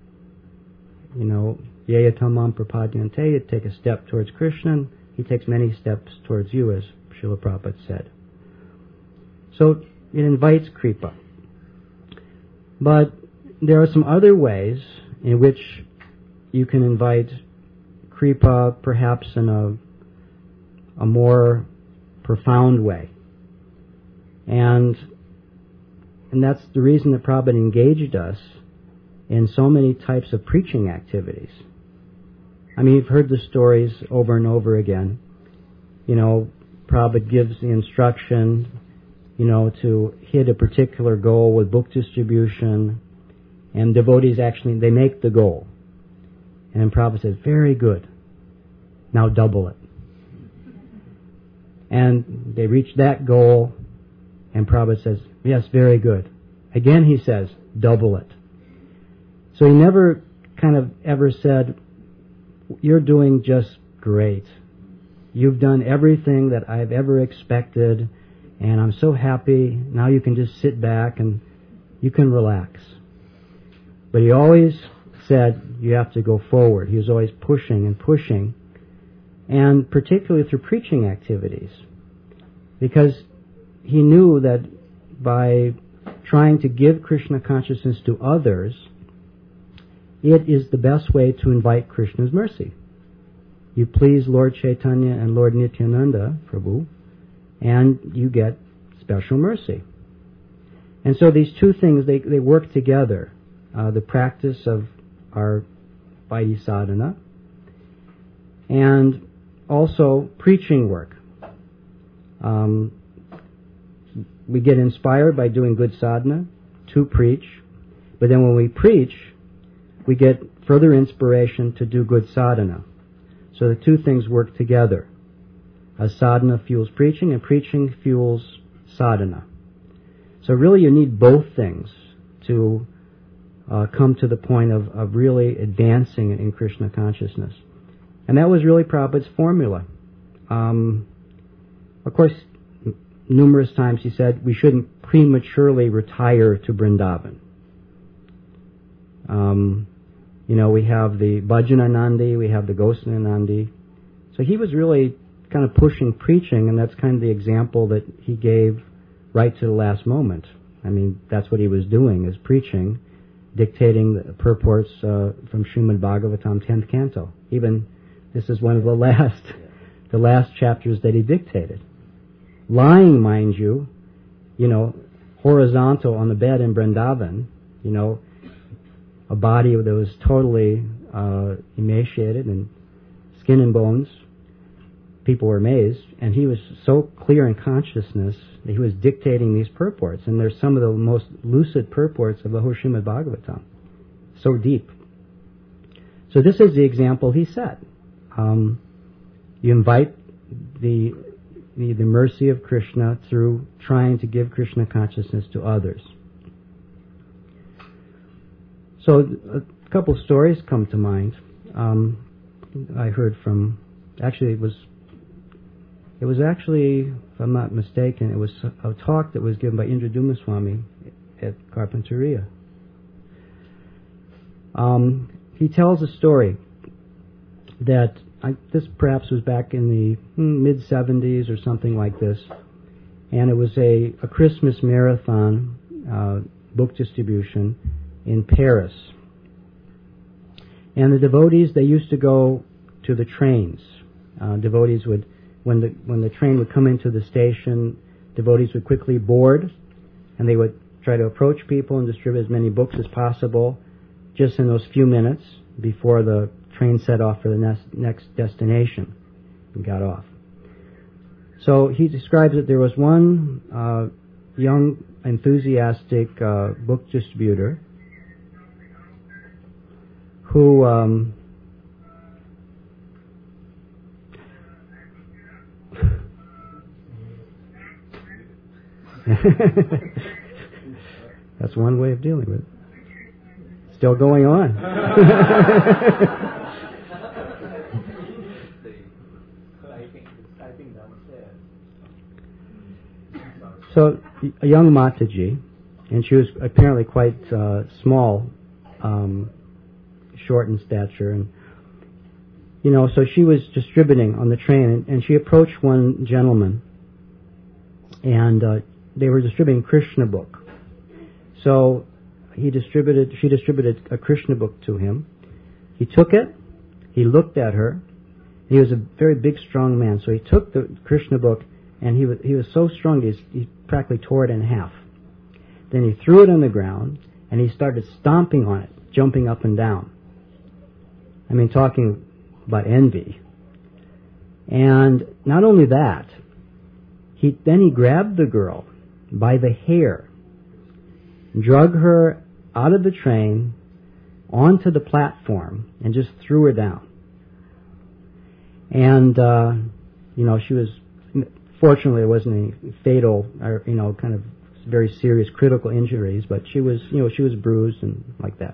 Yaya tamam prapadyante, you take a step towards Krishna, he takes many steps towards you, as Srila Prabhupada said. So it invites kripa. But there are some other ways in which you can invite kripa perhaps in a more profound way. And that's the reason that Prabhupada engaged us in so many types of preaching activities. You've heard the stories over and over again. Prabhupada gives the instruction, to hit a particular goal with book distribution, and devotees actually, they make the goal. And Prabhupada says, very good, now double it. And they reach that goal, and Prabhupada says, yes, very good. Again he says, double it. So he never kind of ever said, you're doing just great. You've done everything that I've ever expected, and I'm so happy. Now you can just sit back and you can relax. But he always said, you have to go forward. He was always pushing and pushing, and particularly through preaching activities, because he knew that by trying to give Krishna consciousness to others, it is the best way to invite Krishna's mercy. You please Lord Chaitanya and Lord Nityananda, Prabhu, and you get special mercy. And so these two things, they work together. The practice of our Vaidhi sadhana, and also preaching work. We get inspired by doing good sadhana to preach, but then when we preach, we get further inspiration to do good sadhana. So the two things work together. Sadhana fuels preaching, and preaching fuels sadhana. So really you need both things to come to the point of really advancing in Krishna consciousness. And that was really Prabhupada's formula. Of course, numerous times he said we shouldn't prematurely retire to Vrindavan. We have the Bhajana Nandi, we have the Gosana Nandi. So he was really kind of pushing preaching, and that's kind of the example that he gave right to the last moment. That's what he was doing, is preaching, dictating the purports from Srimad Bhagavatam 10th canto. Even this is one of the last chapters that he dictated. Lying, mind you, horizontal on the bed in Vrindavan, a body that was totally emaciated and skin and bones. People were amazed, and he was so clear in consciousness that he was dictating these purports, and they're some of the most lucid purports of the whole Srimad Bhagavatam. So deep. So this is the example he set. You invite the mercy of Krishna through trying to give Krishna consciousness to others. So a couple stories come to mind. I heard from, actually it was actually, if I'm not mistaken, it was a talk that was given by Indra Swami at Carpinteria. He tells a story that this perhaps was back in the mid-70s or something like this, and it was a Christmas marathon book distribution in Paris. And the devotees, they used to go to the trains. Devotees would, when the train would come into the station, devotees would quickly board, and they would try to approach people and distribute as many books as possible just in those few minutes before the train set off for the next destination and got off. So he describes that there was one young, enthusiastic book distributor who that's one way of dealing with it. Still going on. So a young Mataji, and she was apparently quite small, short in stature, and so she was distributing on the train, and she approached one gentleman, and they were distributing Krishna book. So she distributed a Krishna book to him. He took it, he looked at her. He was a very big, strong man, so he took the Krishna book, and he was so strong he practically tore it in half. Then he threw it on the ground, and he started stomping on it, jumping up and down. I mean, talking about envy. And not only that, he grabbed the girl by the hair, drug her out of the train onto the platform, and just threw her down. And she was, fortunately, it wasn't any fatal or kind of very serious critical injuries, but she was bruised and like that.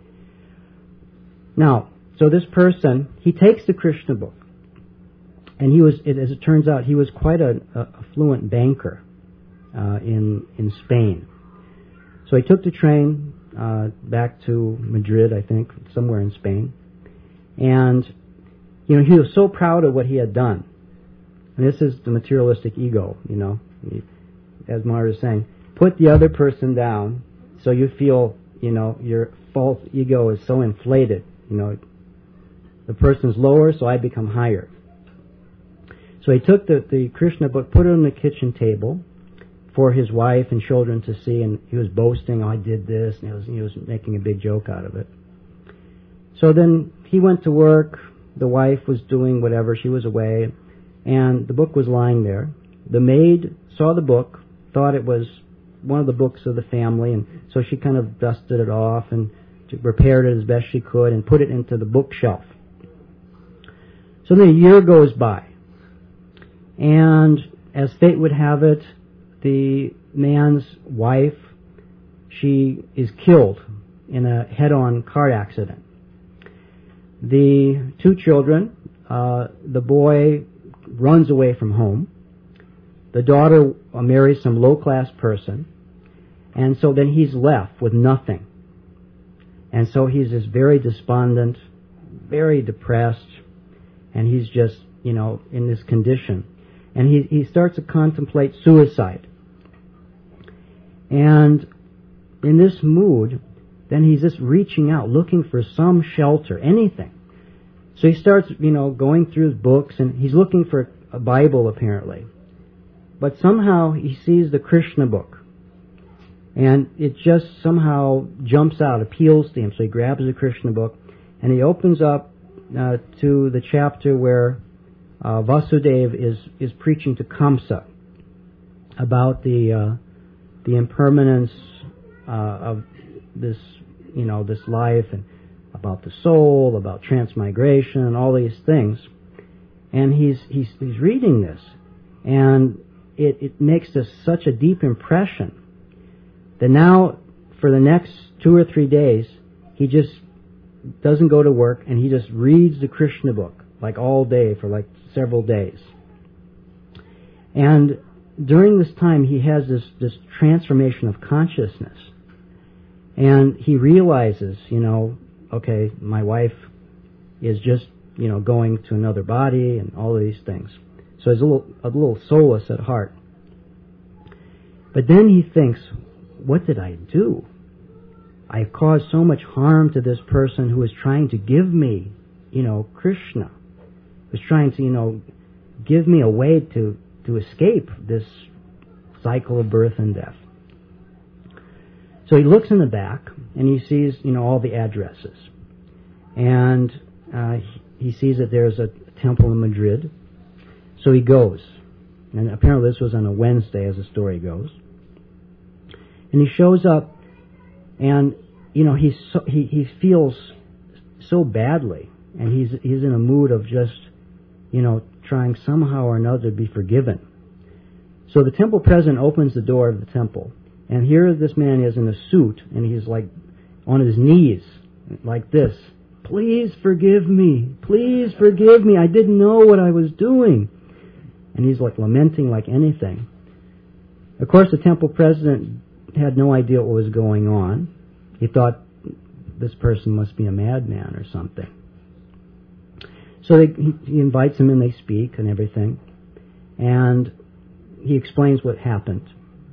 Now, so this person, he takes the Krishna book, and as it turns out, he was quite a fluent banker in Spain. So he took the train back to Madrid, I think, somewhere in Spain, and he was so proud of what he had done. And this is the materialistic ego, as Mara is saying, put the other person down so you feel, your false ego is so inflated, the person's lower, so I become higher. So he took the Krishna book, put it on the kitchen table for his wife and children to see, and he was boasting, I did this, and he was making a big joke out of it. So then he went to work, the wife was doing whatever, she was away, and the book was lying there. The maid saw the book, thought it was one of the books of the family, and so she kind of dusted it off and repaired it as best she could and put it into the bookshelf. So then a year goes by, and as fate would have it, the man's wife, she is killed in a head-on car accident. The two children, the boy runs away from home. The daughter marries some low-class person, and so then he's left with nothing. And so he's just very despondent, very depressed, and he's just, in this condition. And he starts to contemplate suicide. And in this mood, then he's just reaching out, looking for some shelter, anything. So he starts, going through his books, and he's looking for a Bible, apparently. But somehow he sees the Krishna book. And it just somehow jumps out, appeals to him. So he grabs the Krishna book, and he opens up to the chapter where Vasudeva is preaching to Kamsa about the impermanence of this, this life, and about the soul, about transmigration, all these things. And he's reading this, and it makes such a deep impression that now, for the next 2 or 3 days, he just doesn't go to work, and he just reads the Krishna book, like all day, for like several days. And during this time, he has this transformation of consciousness. And he realizes, okay, my wife is just, going to another body and all of these things. So he's a little soulless at heart. But then he thinks, what did I do? I caused so much harm to this person who was trying to give me, Krishna. Was trying to, give me a way to escape this cycle of birth and death. So he looks in the back and he sees, all the addresses. And he sees that there's a temple in Madrid. So he goes. And apparently this was on a Wednesday, as the story goes. And he shows up, and he feels so badly, and he's in a mood of just trying somehow or another to be forgiven. So the temple president opens the door of the temple, and here this man is in a suit, and he's like on his knees like this. Please forgive me. Please forgive me. I didn't know what I was doing. And he's like lamenting like anything. Of course, the temple president had no idea what was going on. He thought this person must be a madman or something. So he invites him in, they speak and everything. And he explains what happened.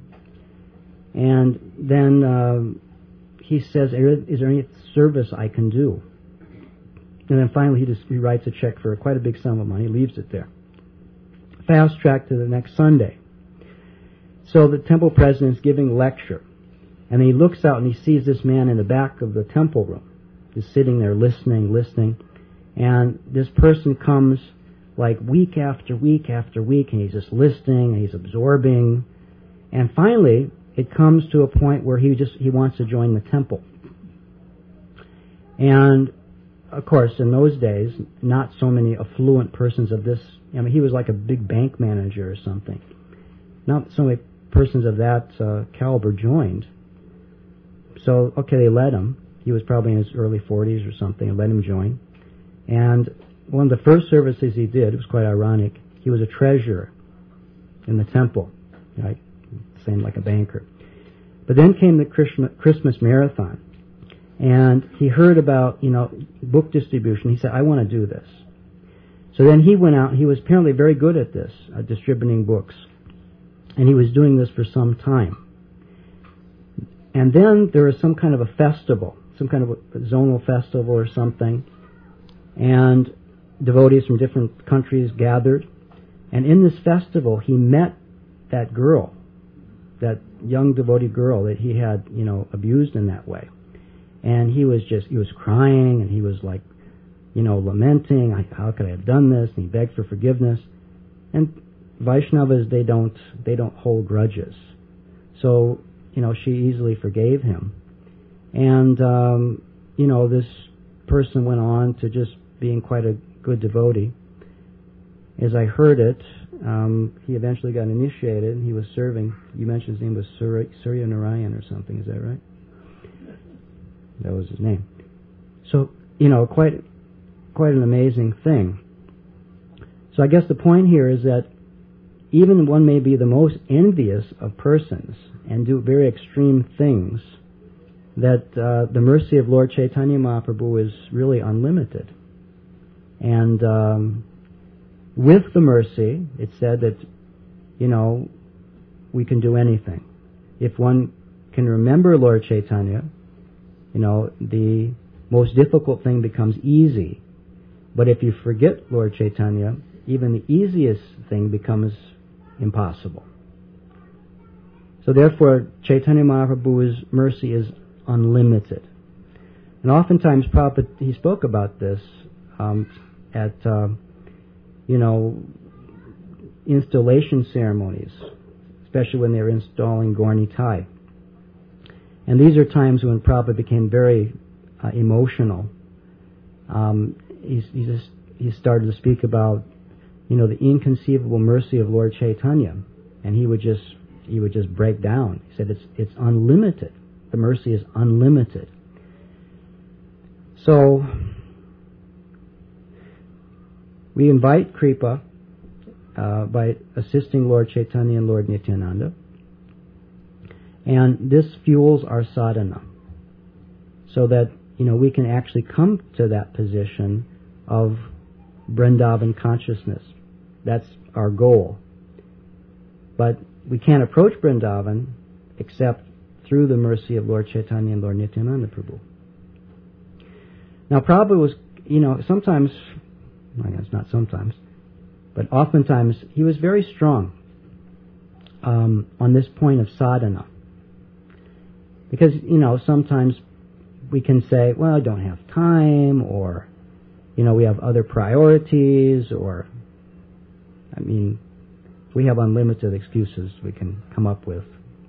And then he says, is there any service I can do? And then finally he writes a check for quite a big sum of money, leaves it there. Fast track to the next Sunday. So the temple president is giving a lecture, and he looks out and he sees this man in the back of the temple room, just sitting there listening, and this person comes like week after week after week, and he's just listening, and he's absorbing, and finally it comes to a point where he wants to join the temple. And of course, in those days, not so many affluent persons of this, he was like a big bank manager or something. Not so many persons of that caliber joined. So, okay, they let him. He was probably in his early 40s or something, and let him join. And one of the first services he did, it was quite ironic, he was a treasurer in the temple, right? Same like a banker. But then came the Christmas marathon. And he heard about, book distribution. He said, I want to do this. So then he went out, and he was apparently very good at this, distributing books. And he was doing this for some time. And then there was some kind of a festival, some kind of a zonal festival or something. And devotees from different countries gathered. And in this festival, he met that girl, that young devotee girl that he had, abused in that way. And he was crying, and he was like, lamenting, how could I have done this? And he begged for forgiveness. And Vaishnavas, they don't hold grudges. So, she easily forgave him. And, this person went on to just being quite a good devotee. As I heard it, he eventually got initiated, and he was serving. You mentioned his name was Surya Narayan or something, is that right? That was his name. So, quite an amazing thing. So I guess the point here is that even one may be the most envious of persons and do very extreme things, that the mercy of Lord Chaitanya Mahaprabhu is really unlimited. And with the mercy, it's said that, we can do anything. If one can remember Lord Chaitanya, the most difficult thing becomes easy. But if you forget Lord Chaitanya, even the easiest thing becomes impossible. So therefore, Chaitanya Mahaprabhu's mercy is unlimited. And oftentimes, Prabhupada, he spoke about this at, installation ceremonies, especially when they were installing Gaur Nitai. And these are times when Prabhupada became very emotional he started to speak about, the inconceivable mercy of Lord Chaitanya, and he would just break down. He said it's unlimited. The mercy is unlimited. So we invite Kripa by assisting Lord Chaitanya and Lord Nityananda, and this fuels our sadhana, so that we can actually come to that position of Vrindavan consciousness. That's our goal. But we can't approach Vrindavan except through the mercy of Lord Chaitanya and Lord Nityananda Prabhu. Now Prabhupada was, sometimes, I guess not sometimes, but oftentimes he was very strong on this point of sadhana. Because, sometimes we can say, well, I don't have time, or, we have other priorities, or, we have unlimited excuses we can come up with.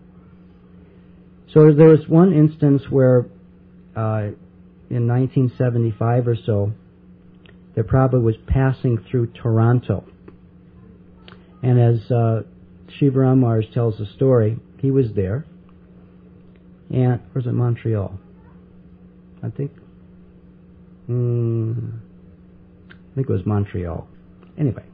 So there was one instance where, in 1975 or so, the Prabhupada was passing through Toronto. And as Shiva Mars tells the story, he was there. And, or was it Montreal? I think it was Montreal. Anyway.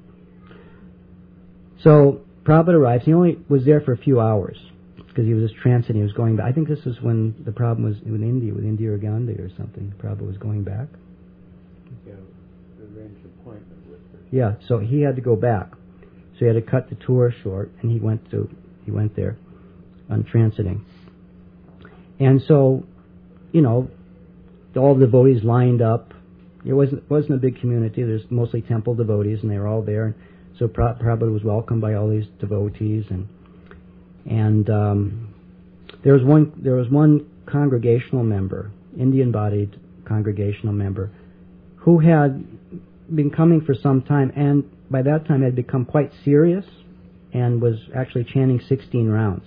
So, Prabhupada arrives. He only was there for a few hours, because he was just transiting. He was going back. I think this is when the problem was in India, with Indira Gandhi or something. Prabhupada was going back. Yeah, arranged an appointment with her. Yeah, so he had to go back. So he had to cut the tour short, and he went there on transiting. And so, all the devotees lined up. It wasn't a big community. There's mostly temple devotees, and they were all there. And so Prabhupada was welcomed by all these devotees, and there was one congregational member, Indian-bodied congregational member, who had been coming for some time, and by that time had become quite serious, and was actually chanting 16 rounds.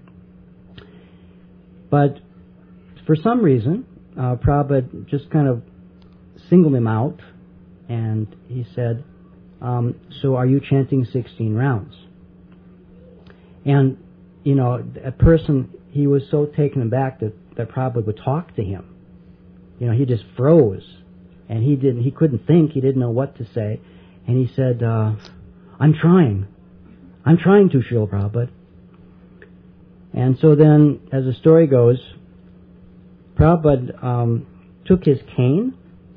But for some reason, Prabhupada just kind of singled him out, and he said, so are you chanting 16 rounds? And, a person, he was so taken aback that Prabhupada would talk to him. He just froze, and he couldn't think, he didn't know what to say, and he said, I'm trying to, Srila Prabhupada. And so then, as the story goes, Prabhupada took his cane,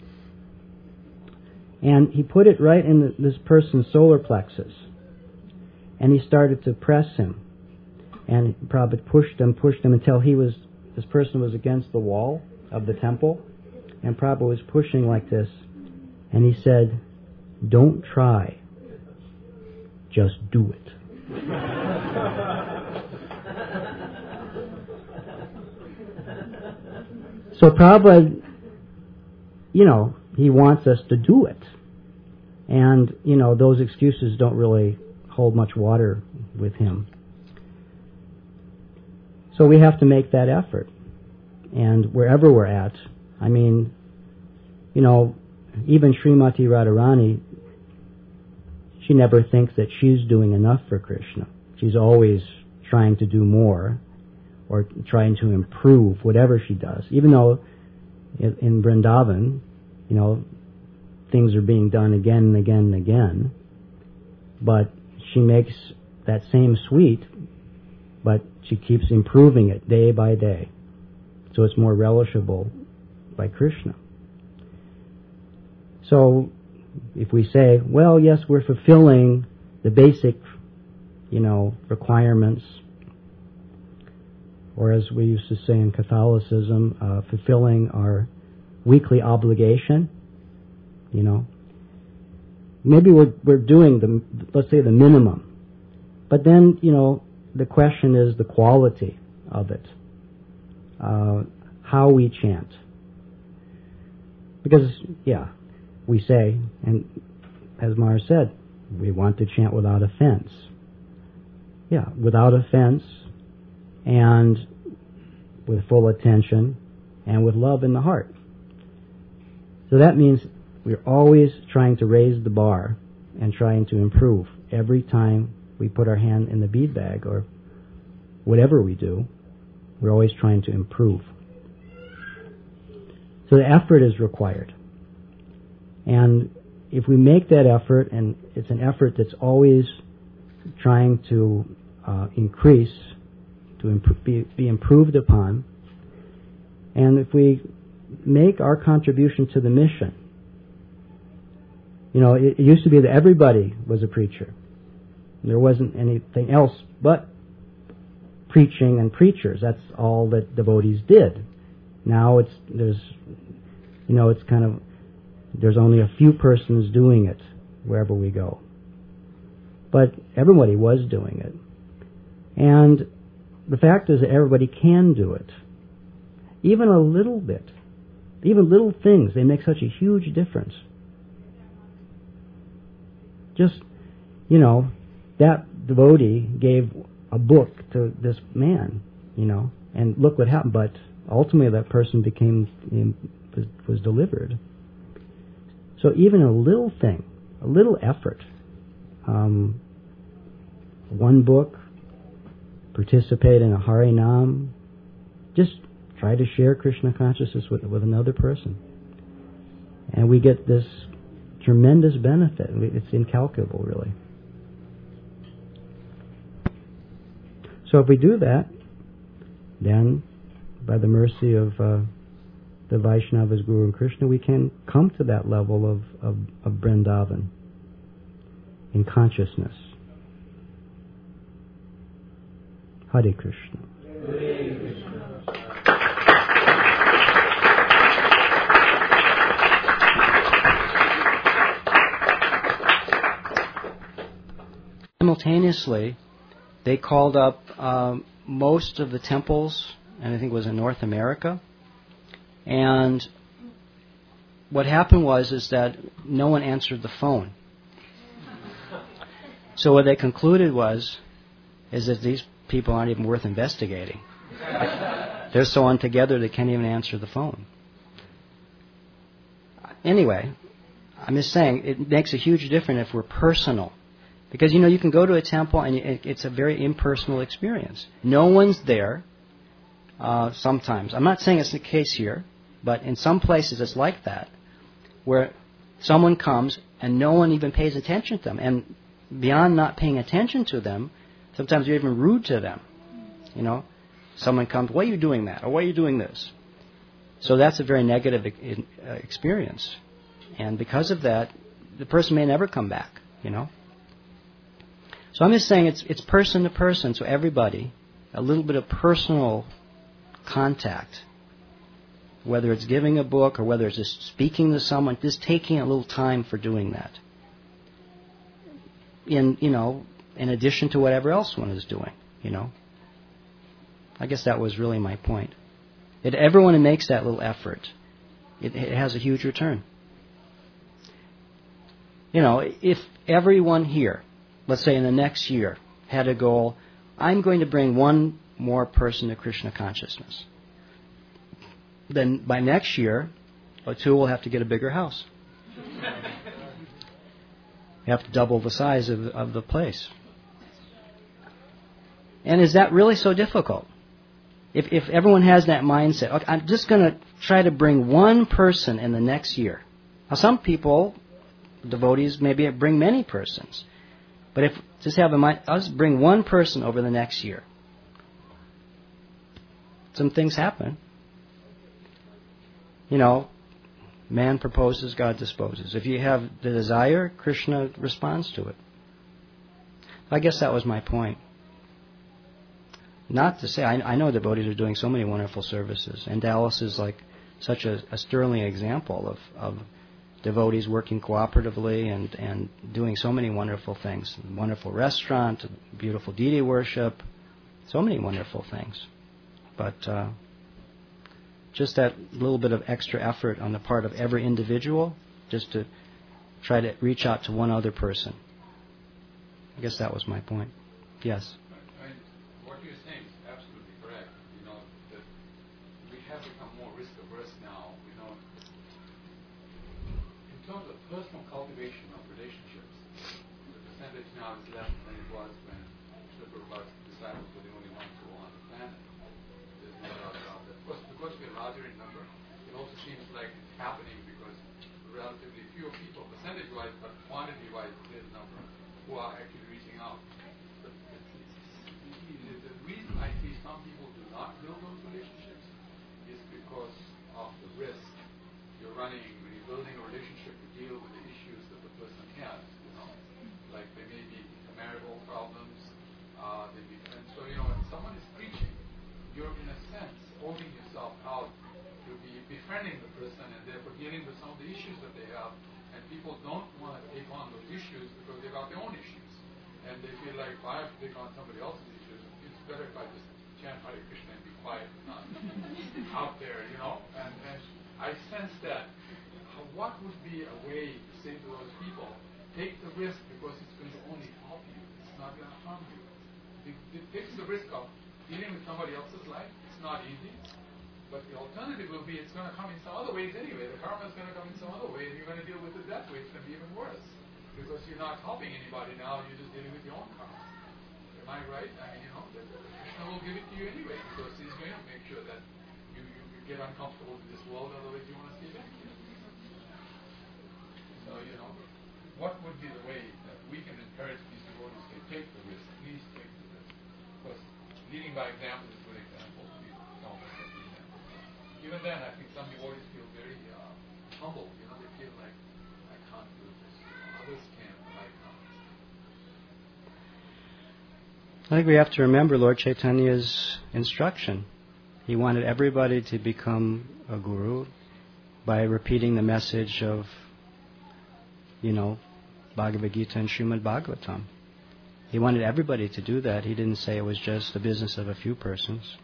and he put it right in this person's solar plexus, and he started to press him. And Prabhupada pushed him until this person was against the wall of the temple, and Prabhupada was pushing like this, and he said, don't try, just do it. So Prabhupada, he wants us to do it. And, those excuses don't really hold much water with him. So we have to make that effort. And wherever we're at, even Srimati Radharani, she never thinks that she's doing enough for Krishna. She's always trying to do more, or trying to improve whatever she does. Even though in Vrindavan, things are being done again and again and again, but she makes that same sweet, but she keeps improving it day by day, so it's more relishable by Krishna. So if we say, well, yes, we're fulfilling the basic, requirements, or as we used to say in Catholicism, fulfilling our weekly obligation, maybe we're doing let's say the minimum, but then, the question is the quality of it, how we chant. Because, we say, and as Mara said, we want to chant without offense. Yeah, without offense, and with full attention, and with love in the heart. So that means we're always trying to raise the bar and trying to improve. Every time we put our hand in the bead bag or whatever we do, we're always trying to improve. So the effort is required. And if we make that effort, and it's an effort that's always trying to increase, to be improved upon, and if we make our contribution to the mission, it used to be that everybody was a preacher. There wasn't anything else but preaching and preachers. That's all that devotees did. Now there's only a few persons doing it wherever we go. But everybody was doing it. And the fact is that everybody can do it. Even a little bit. Even little things, they make such a huge difference. Just, that devotee gave a book to this man, and look what happened. But ultimately that person was delivered. So even a little thing, a little effort, one book, participate in a Harinam, just try to share Krishna consciousness with another person. And we get this tremendous benefit. It's incalculable, really. So if we do that, then by the mercy of the Vaishnavas, Guru and Krishna, we can come to that level of Vrindavan in consciousness. Hare Krishna. Hare Krishna. Simultaneously, they called up most of the temples, and I think it was in North America. And what happened is that no one answered the phone. So what they concluded is that these people aren't even worth investigating. They're so untogether they can't even answer the phone. Anyway, I'm just saying it makes a huge difference if we're personal. Because, you can go to a temple and it's a very impersonal experience. No one's there sometimes. I'm not saying it's the case here, but in some places it's like that, where someone comes and no one even pays attention to them. And beyond not paying attention to them, sometimes you're even rude to them. Someone comes, why are you doing that? Or why are you doing this? So that's a very negative experience. And because of that, the person may never come back, So I'm just saying it's person to person, so everybody, a little bit of personal contact, whether it's giving a book or whether it's just speaking to someone, just taking a little time for doing that. In addition to whatever else one is doing, I guess that was really my point. If everyone makes that little effort, it has a huge return. If everyone here, let's say in the next year, had a goal, I'm going to bring one more person to Krishna consciousness, then by next year, two will have to get a bigger house. You have to double the size of the place. And is that really so difficult? If everyone has that mindset, okay, I'm just going to try to bring one person in the next year. Now some people, devotees, maybe bring many persons. But if just have in mind, I'll just bring one person over the next year. Some things happen. Man proposes, God disposes. If you have the desire, Krishna responds to it. I guess that was my point. Not to say, I know devotees are doing so many wonderful services, and Dallas is like such a sterling example of devotees working cooperatively and doing so many wonderful things. Wonderful restaurant, beautiful deity worship, so many wonderful things. But just that little bit of extra effort on the part of every individual, just to try to reach out to one other person. I guess that was my point. Yes? What you're saying is absolutely correct. That we have become more risk-averse now. In terms of personal cultivation of relationships, the percentage now is less than it was when Srila Prabhupada's disciples were the only ones who were on the planet. There's no doubt about that. Of course, because we're larger in number, it also seems like it's happening because relatively fewer people, percentage-wise, but quantity-wise, there's a number who are actually reaching out. But the reason I see some people do not build those relationships is because of the risk you're running when you're building a relationship to deal with the issues that the person has, you know. Like there may be intermarital problems, and so, you know, when someone is preaching, you're in a sense holding yourself out to be befriending the person and therefore dealing with some of the issues that they have, and people don't want to take on those issues because they've got their own issues. And they feel like, if I have to take on somebody else's issues, it's better if I just chant Hare Krishna and be quiet and not out there, you know. And I sense that what would be a way to say to those people, take the risk because it's going to only help you. It's not going to harm you. It takes the risk of dealing with somebody else's life. It's not easy. But the alternative will be it's going to come in some other ways anyway. The karma is going to come in some other way, and you're going to deal with it that way. It's going to be even worse. Because you're not helping anybody now, you're just dealing with your own karma. Am I right? I mean, you know, Krishna will give it to you anyway, because he's going to make sure that you get uncomfortable with this world, otherwise you want to stay back here. So, you know, what would be the way that we can encourage these devotees to take the risk? Please take the risk. Because leading by example is a good example. Even then, I think some devotees feel very humble. You know, they feel like, I can't do this. Others can, but I can't. I think we have to remember Lord Chaitanya's instruction. He wanted everybody to become a guru by repeating the message of, you know, Bhagavad Gita and Srimad Bhagavatam. He wanted everybody to do that. He didn't say it was just the business of a few persons.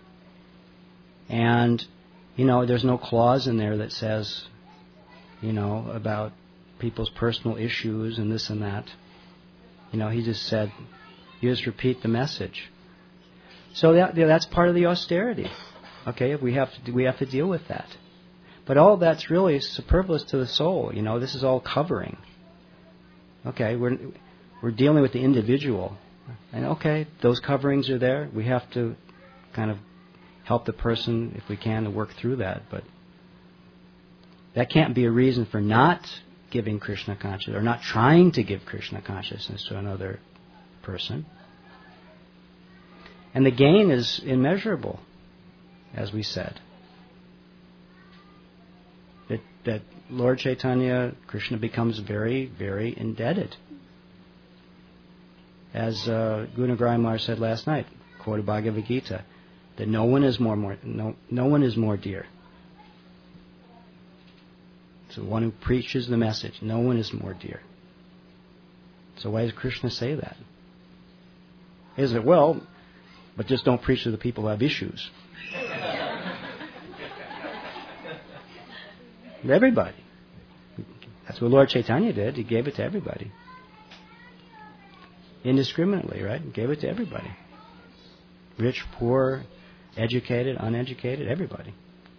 And, you know, there's no clause in there that says, you know, about people's personal issues and this and that. You know, he just said, you just repeat the message. So that's part of the austerity. Okay, we have to deal with that. But all that's really superfluous to the soul. You know, this is all covering. Okay, we're dealing with the individual, and okay, those coverings are there. We have to kind of help the person if we can to work through that. But that can't be a reason for not giving Krishna consciousness or not trying to give Krishna consciousness to another person. And the gain is immeasurable, as we said. That Lord Chaitanya, Krishna becomes very, very indebted. As Gunagraj Maharaj said last night, quoted Bhagavad Gita, that no one is more dear. So the one who preaches the message, no one is more dear. So why does Krishna say that? He says, well, but just don't preach to the people who have issues. Everybody. That's what Lord Chaitanya did. He gave it to everybody. Indiscriminately, right? He gave it to everybody. Rich, poor, educated, uneducated, everybody.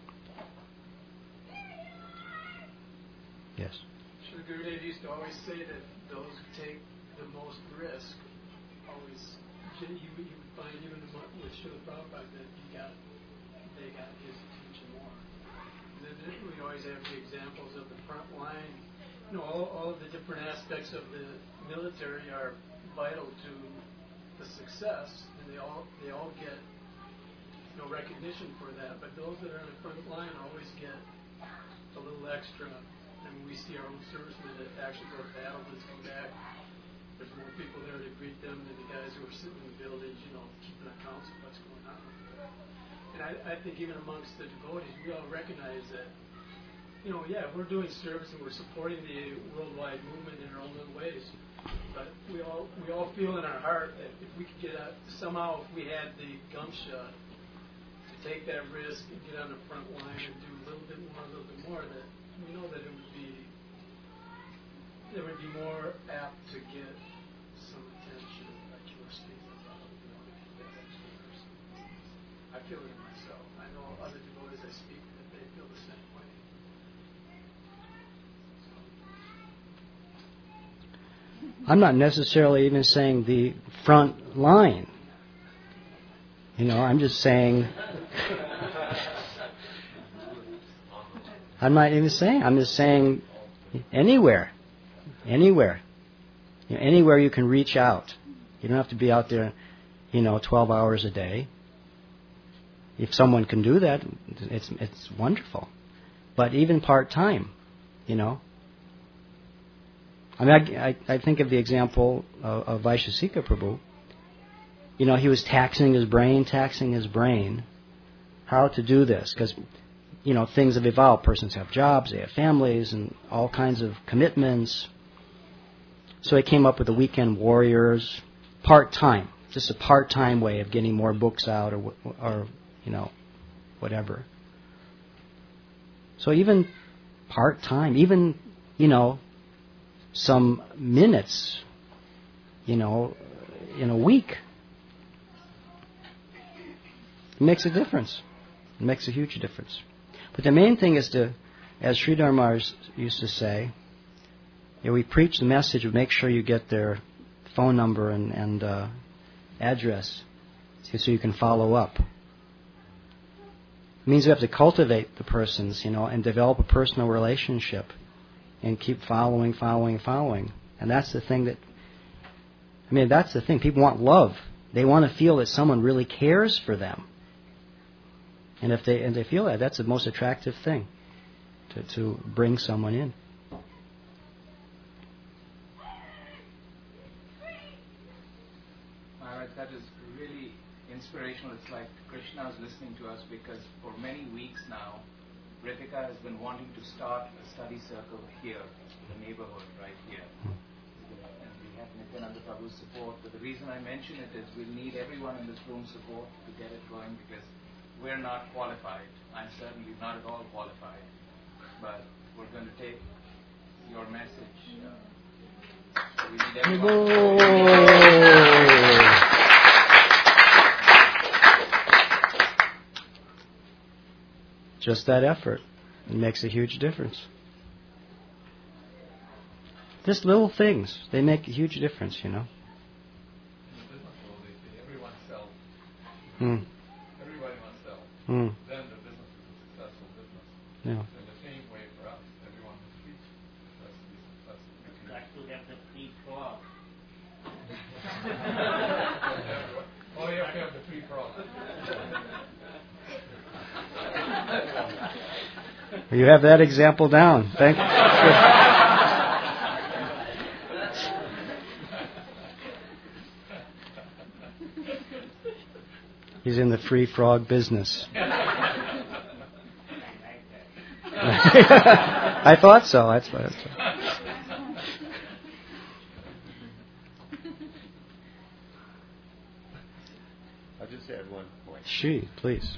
Yes? Srila Gurudev used to always say that those who take the most risk always, you would find even with Srila Prabhupada that they got his attention more. And then we always have the examples of the front line. You know, all of the different aspects of the military are vital to the success, and they all get recognition for that. But those that are in the front line always get a little extra. And we see our own servicemen that actually go to battle and come back. There's more people there to greet them than the guys who are sitting in the buildings, keeping accounts of what's going on. And I think even amongst the devotees, we all recognize that, we're doing service and we're supporting the worldwide movement in our own little ways. But we all feel in our heart that if we could somehow if we had the gumption to take that risk and get on the front line and do a little bit more, that we know that it would be more apt to get some attention, like you were speaking about, that extra person. I feel it in myself. I know other devotees I speak that they feel the same way. So, I'm not necessarily even saying the front line. I'm just saying... I'm not even saying. I'm just saying anywhere. Anywhere you can reach out. You don't have to be out there, 12 hours a day. If someone can do that, it's wonderful. But even part-time, I mean, I think of the example of Vaishesika Prabhu. He was taxing his brain how to do this, because things have evolved. Persons have jobs, they have families, and all kinds of commitments. So he came up with the Weekend Warriors, part-time, just a part-time way of getting more books out, or whatever. So even part-time, even some minutes, in a week, it makes a difference. It makes a huge difference. But the main thing is to, as Sridhar Maharaj used to say, we preach the message of make sure you get their phone number and address so you can follow up. It means we have to cultivate the persons, and develop a personal relationship and keep following. And that's the thing that's the thing. People want love. They want to feel that someone really cares for them. And if they feel that, that's the most attractive thing to bring someone in. Maharaj, that is really inspirational. It's like Krishna is listening to us, because for many weeks now, Ritika has been wanting to start a study circle here, in the neighborhood right here. And we have Nityananda Prabhu's support. But the reason I mention it is we need everyone in this room support to get it going, because we're not qualified. I'm certainly not at all qualified. But we're going to take your message. We need everyone. Just that effort. It makes a huge difference. Just little things, they make a huge difference, In the business world, they say everyone sells. Everybody must sell. Then the business is a successful business. Yeah. So in the same way for us, everyone must preach for us to be successful. Got to get the free frog. Oh, you have to have the free frog. You have that example down. Thank you. He's in the free frog business. I thought so. That's what I thought. I'll just add one point. Please.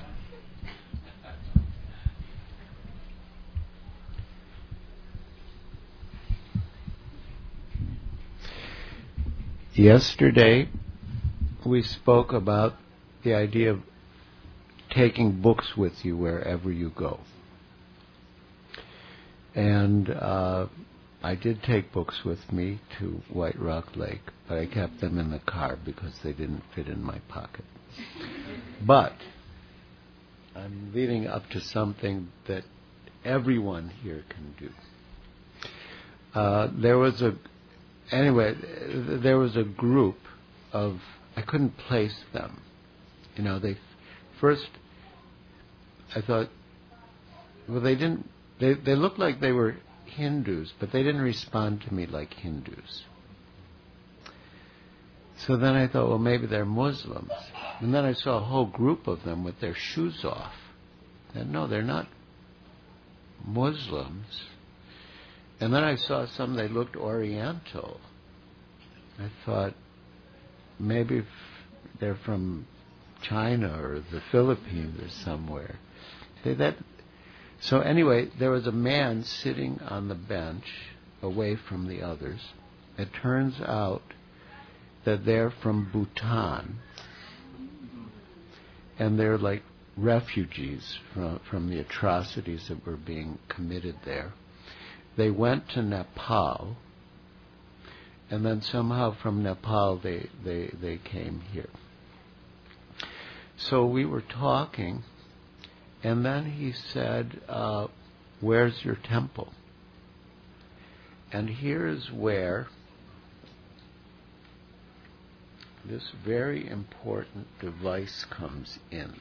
Yesterday, we spoke about the idea of taking books with you wherever you go. And I did take books with me to White Rock Lake, but I kept them in the car because they didn't fit in my pocket. But I'm leading up to something that everyone here can do. There was a group of, I couldn't place them. They first, I thought, well, they looked like they were Hindus, but they didn't respond to me like Hindus. So then I thought, well, maybe they're Muslims. And then I saw a whole group of them with their shoes off. And no, they're not Muslims. And then I saw some, they looked Oriental. I thought, maybe they're from China or the Philippines or somewhere. So anyway, there was a man sitting on the bench away from the others. It turns out that they're from Bhutan, and they're like refugees from the atrocities that were being committed there. They went to Nepal, and then somehow from Nepal they came here. So we were talking, and then he said, where's your temple? And here's where this very important device comes in.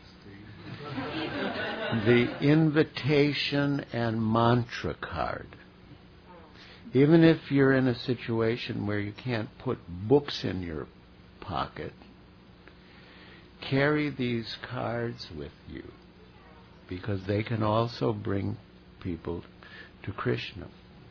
The invitation and mantra card. Even if you're in a situation where you can't put books in your pocket, carry these cards with you, because they can also bring people to Krishna.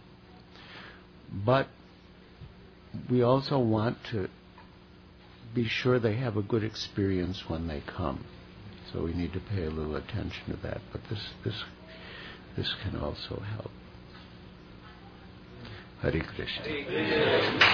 But we also want to be sure they have a good experience when they come. So we need to pay a little attention to that. But this can also help. Hare Krishna. Hare Krishna.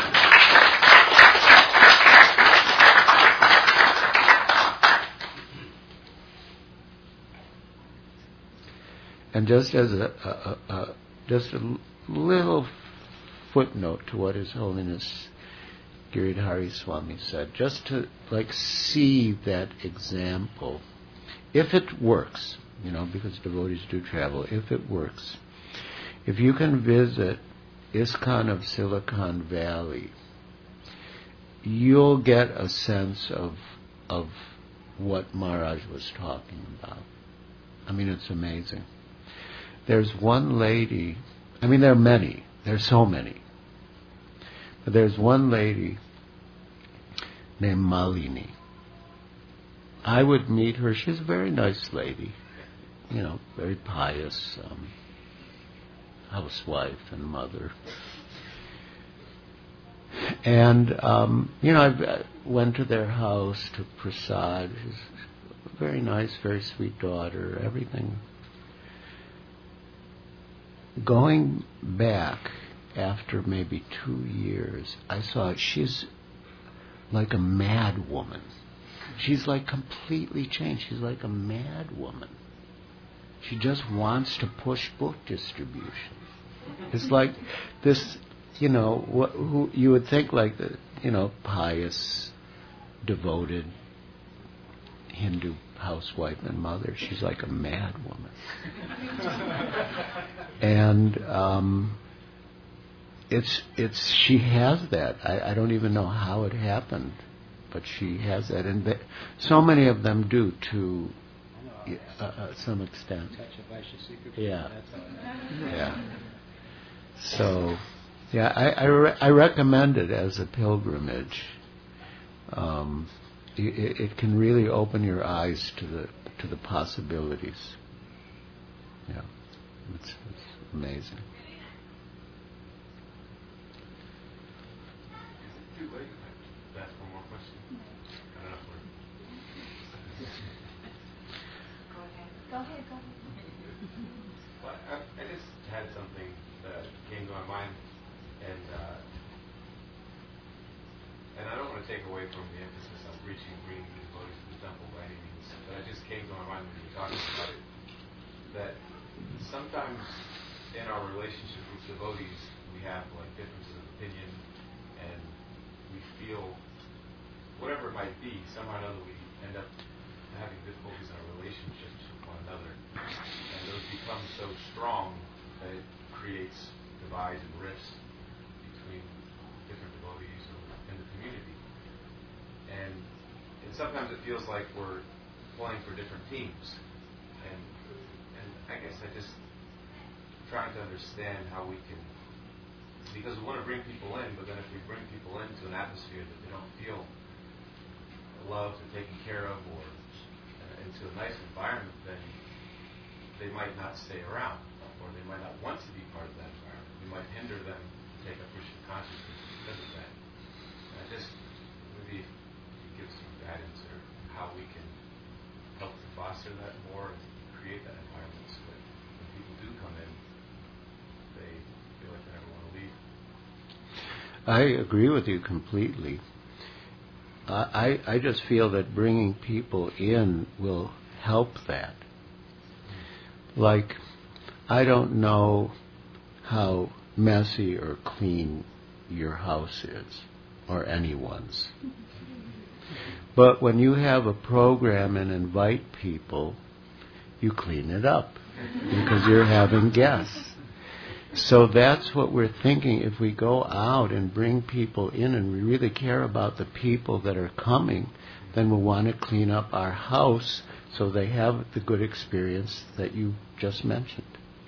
And just as a little footnote to what His Holiness Giridhari Swami said, just to see that example, if it works, because devotees do travel, if it works, if you can visit ISKCON of Silicon Valley, you'll get a sense of what Maharaj was talking about. I mean, it's amazing. There's one lady, there are many, there's so many, but there's one lady named Malini. I would meet her. She's a very nice lady, very pious, housewife and mother. And, I went to their house, to prasad. She's a very nice, very sweet daughter, everything. Going back after maybe 2 years, I saw she's like a mad woman. She's completely changed. She's like a mad woman. She just wants to push book distribution. It's like this, who you would think like the, pious, devoted Hindu housewife and mother. She's like a mad woman. And she has that. I don't even know how it happened, but she has that, and so many of them do to some extent. Yeah. So, I recommend it as a pilgrimage. It can really open your eyes to the possibilities. Yeah, it's amazing. Ask one more question. I don't know if we're... Go ahead. Well, I just had something that came to my mind, and I don't want to take away from the emphasis on bringing devotees to the temple by any means, but it just came to my mind when you were talking about it, that sometimes in our relationship with devotees, we have differences of opinion, and we feel, whatever it might be, somehow or another we end up having difficulties in our relationships with one another. And those become so strong that it creates divides and rifts between different devotees in the community. And sometimes it feels like we're playing for different teams. And I guess I just trying to understand how we can, because we want to bring people in, but then if we bring people into an atmosphere that they don't feel loved or taken care of, or into a nice environment, then they might not stay around, or they might not want to be part of that environment. We might hinder them to take up Krishna consciousness because of that. And I just, maybe if you give some guidance or how we can help to foster that more and create that environment so that when people do come in, they feel like they never want to leave. I agree with you completely. I just feel that bringing people in will help that. I don't know how messy or clean your house is, or anyone's. But when you have a program and invite people, you clean it up because you're having guests. So that's what we're thinking. If we go out and bring people in and we really care about the people that are coming, then we want to clean up our house so they have the good experience that you just mentioned.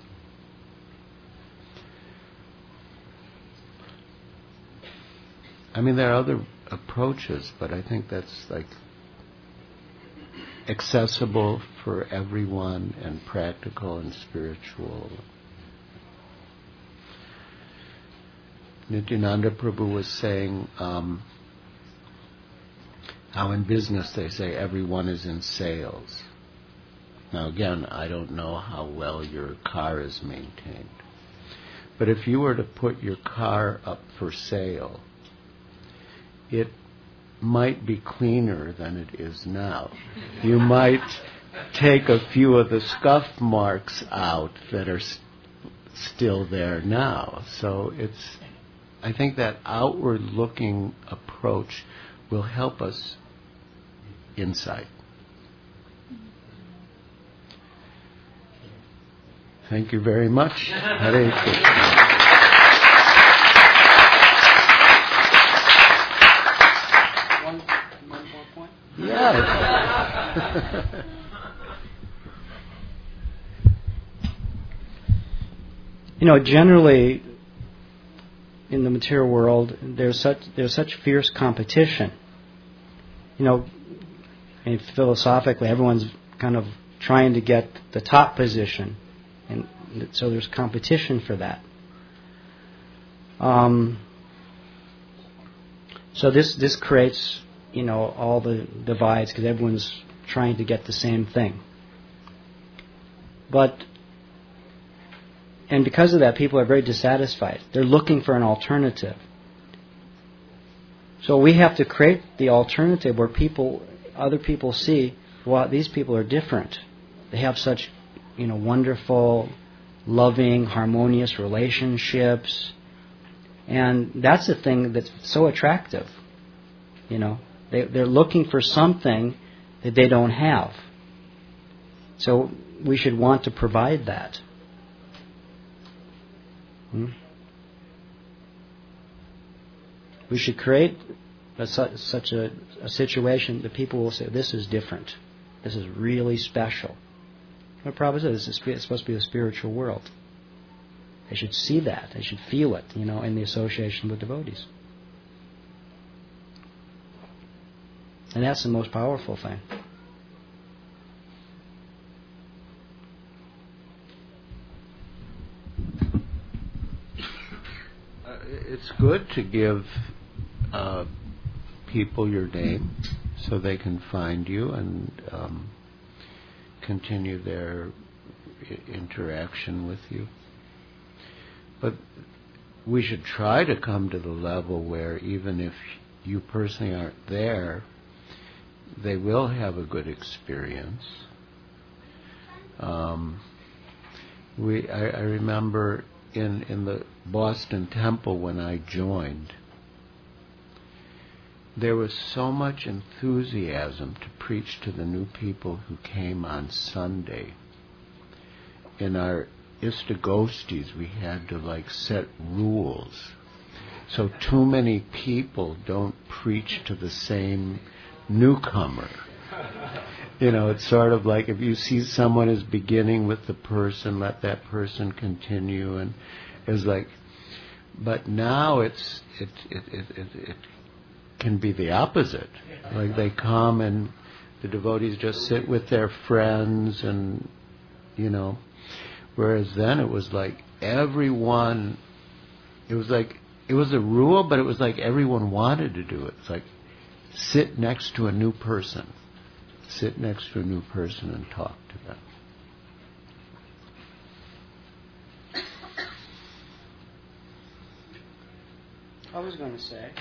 I mean, there are other approaches, but I think that's like accessible for everyone and practical and spiritual. Nityananda Prabhu was saying how in business they say everyone is in sales. Now again, I don't know how well your car is maintained. But if you were to put your car up for sale, it might be cleaner than it is now. You might take a few of the scuff marks out that are still there now. So I think that outward-looking approach will help us inside. Thank you very much. Hare Krishna. One more point? Yes. Generally, in the material world, there's such fierce competition. And philosophically, everyone's kind of trying to get the top position, and so there's competition for that. So this creates, all the divides because everyone's trying to get the same thing. And because of that, people are very dissatisfied. They're looking for an alternative. So we have to create the alternative where other people see, well, these people are different. They have such, wonderful, loving, harmonious relationships. And that's the thing that's so attractive. They're looking for something that they don't have. So we should want to provide that. We should create such a situation that people will say, this is different. This is really special. What Prabhupada says, it's supposed to be the spiritual world. They should see that. They should feel it, in the association with devotees. And that's the most powerful thing. It's good to give people your name so they can find you and continue their interaction with you. But we should try to come to the level where even if you personally aren't there, they will have a good experience. I remember in the Boston Temple when I joined, there was so much enthusiasm to preach to the new people who came on Sunday. In our Istagostis, we had to set rules. So too many people don't preach to the same newcomer. It's sort of like if you see someone is beginning with the person, let that person continue, and it's like. But now it can be the opposite. Like they come and the devotees just sit with their friends, and whereas then it was like everyone. It was a rule, but it was like everyone wanted to do it. It's like sit next to a new person. Sit next to a new person and talk to them. I was going to say.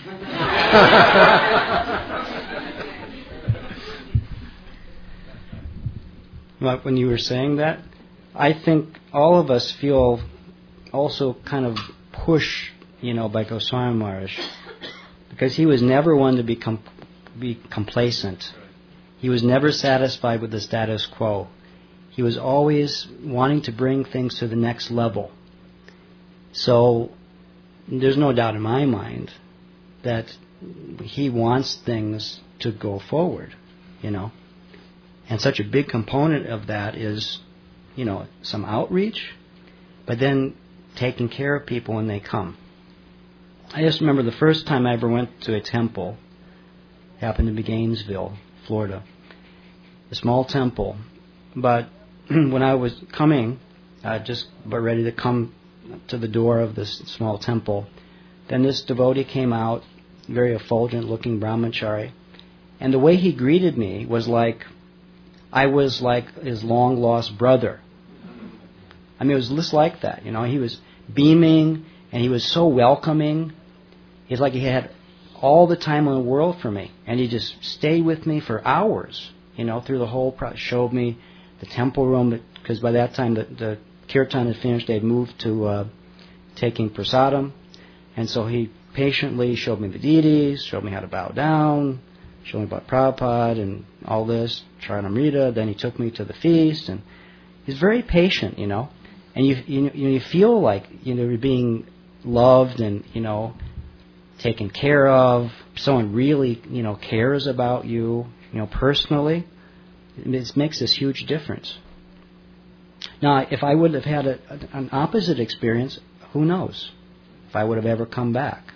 Like when you were saying that, I think all of us feel also kind of push by Goswami Maharaj, because he was never one to be complacent. He was never satisfied with the status quo. He was always wanting to bring things to the next level. So there's no doubt in my mind that he wants things to go forward, And such a big component of that is, some outreach, but then taking care of people when they come. I just remember the first time I ever went to a temple, happened to be Gainesville, Florida, a small temple. But when I was coming, just about ready to come to the door of this small temple, then this devotee came out, very effulgent-looking brahmachari, and the way he greeted me was like I was like his long-lost brother. I mean, it was just like that, He was beaming, and he was so welcoming. It's like he had all the time in the world for me, and he just stayed with me for hours, through the whole process. Showed me the temple room, because by that time the kirtan had finished. They'd moved to taking prasadam, and so he patiently showed me the deities, showed me how to bow down, showed me about Prabhupada and all this, Charanamrita. Then he took me to the feast, and he's very patient, And you feel like you're being loved and taken care of. Someone really cares about you, personally. It makes this huge difference. Now, if I would have had an opposite experience, who knows if I would have ever come back,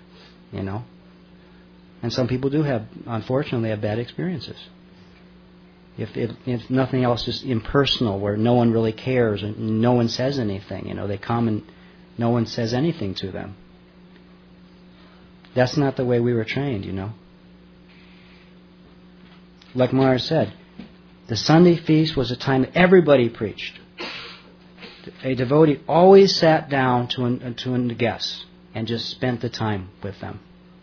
And some people do unfortunately have bad experiences. If nothing else, just impersonal, where no one really cares and no one says anything. They come and no one says anything to them. That's not the way we were trained, Like Maharaj said, the Sunday feast was a time that everybody preached. A devotee always sat down to the guests and just spent the time with them,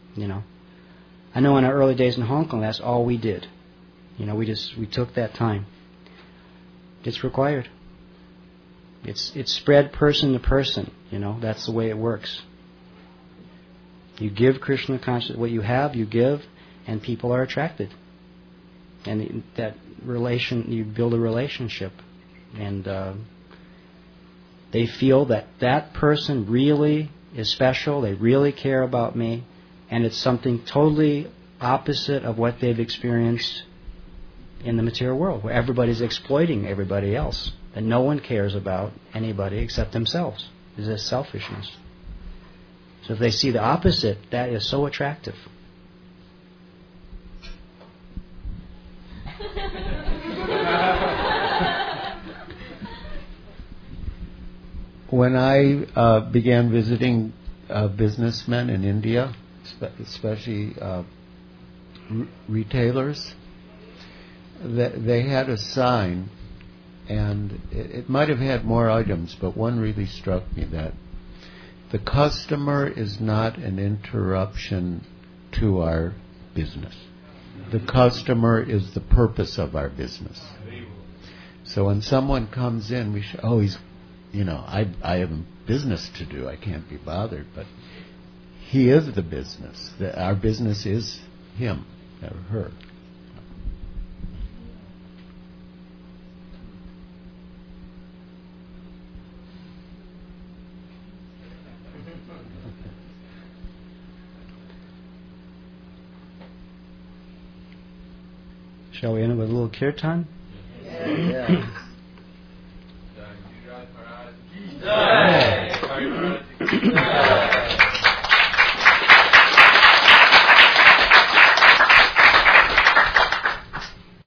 I know in our early days in Hong Kong, that's all we did. We took that time. It's required. It's spread person to person, that's the way it works. You give Krishna consciousness, what you have, you give, and people are attracted. And that you build a relationship. And they feel that person really is special, they really care about me, and it's something totally opposite of what they've experienced in the material world, where everybody's exploiting everybody else, and no one cares about anybody except themselves. It's a selfishness. So if they see the opposite, that is so attractive. When I began visiting businessmen in India, especially retailers, they had a sign, and it might have had more items, but one really struck me, that the customer is not an interruption to our business. The customer is the purpose of our business. So when someone comes in, we should always, I have business to do, I can't be bothered, but he is the business. Our business is him or her. Shall we end it with a little kirtan? Yeah.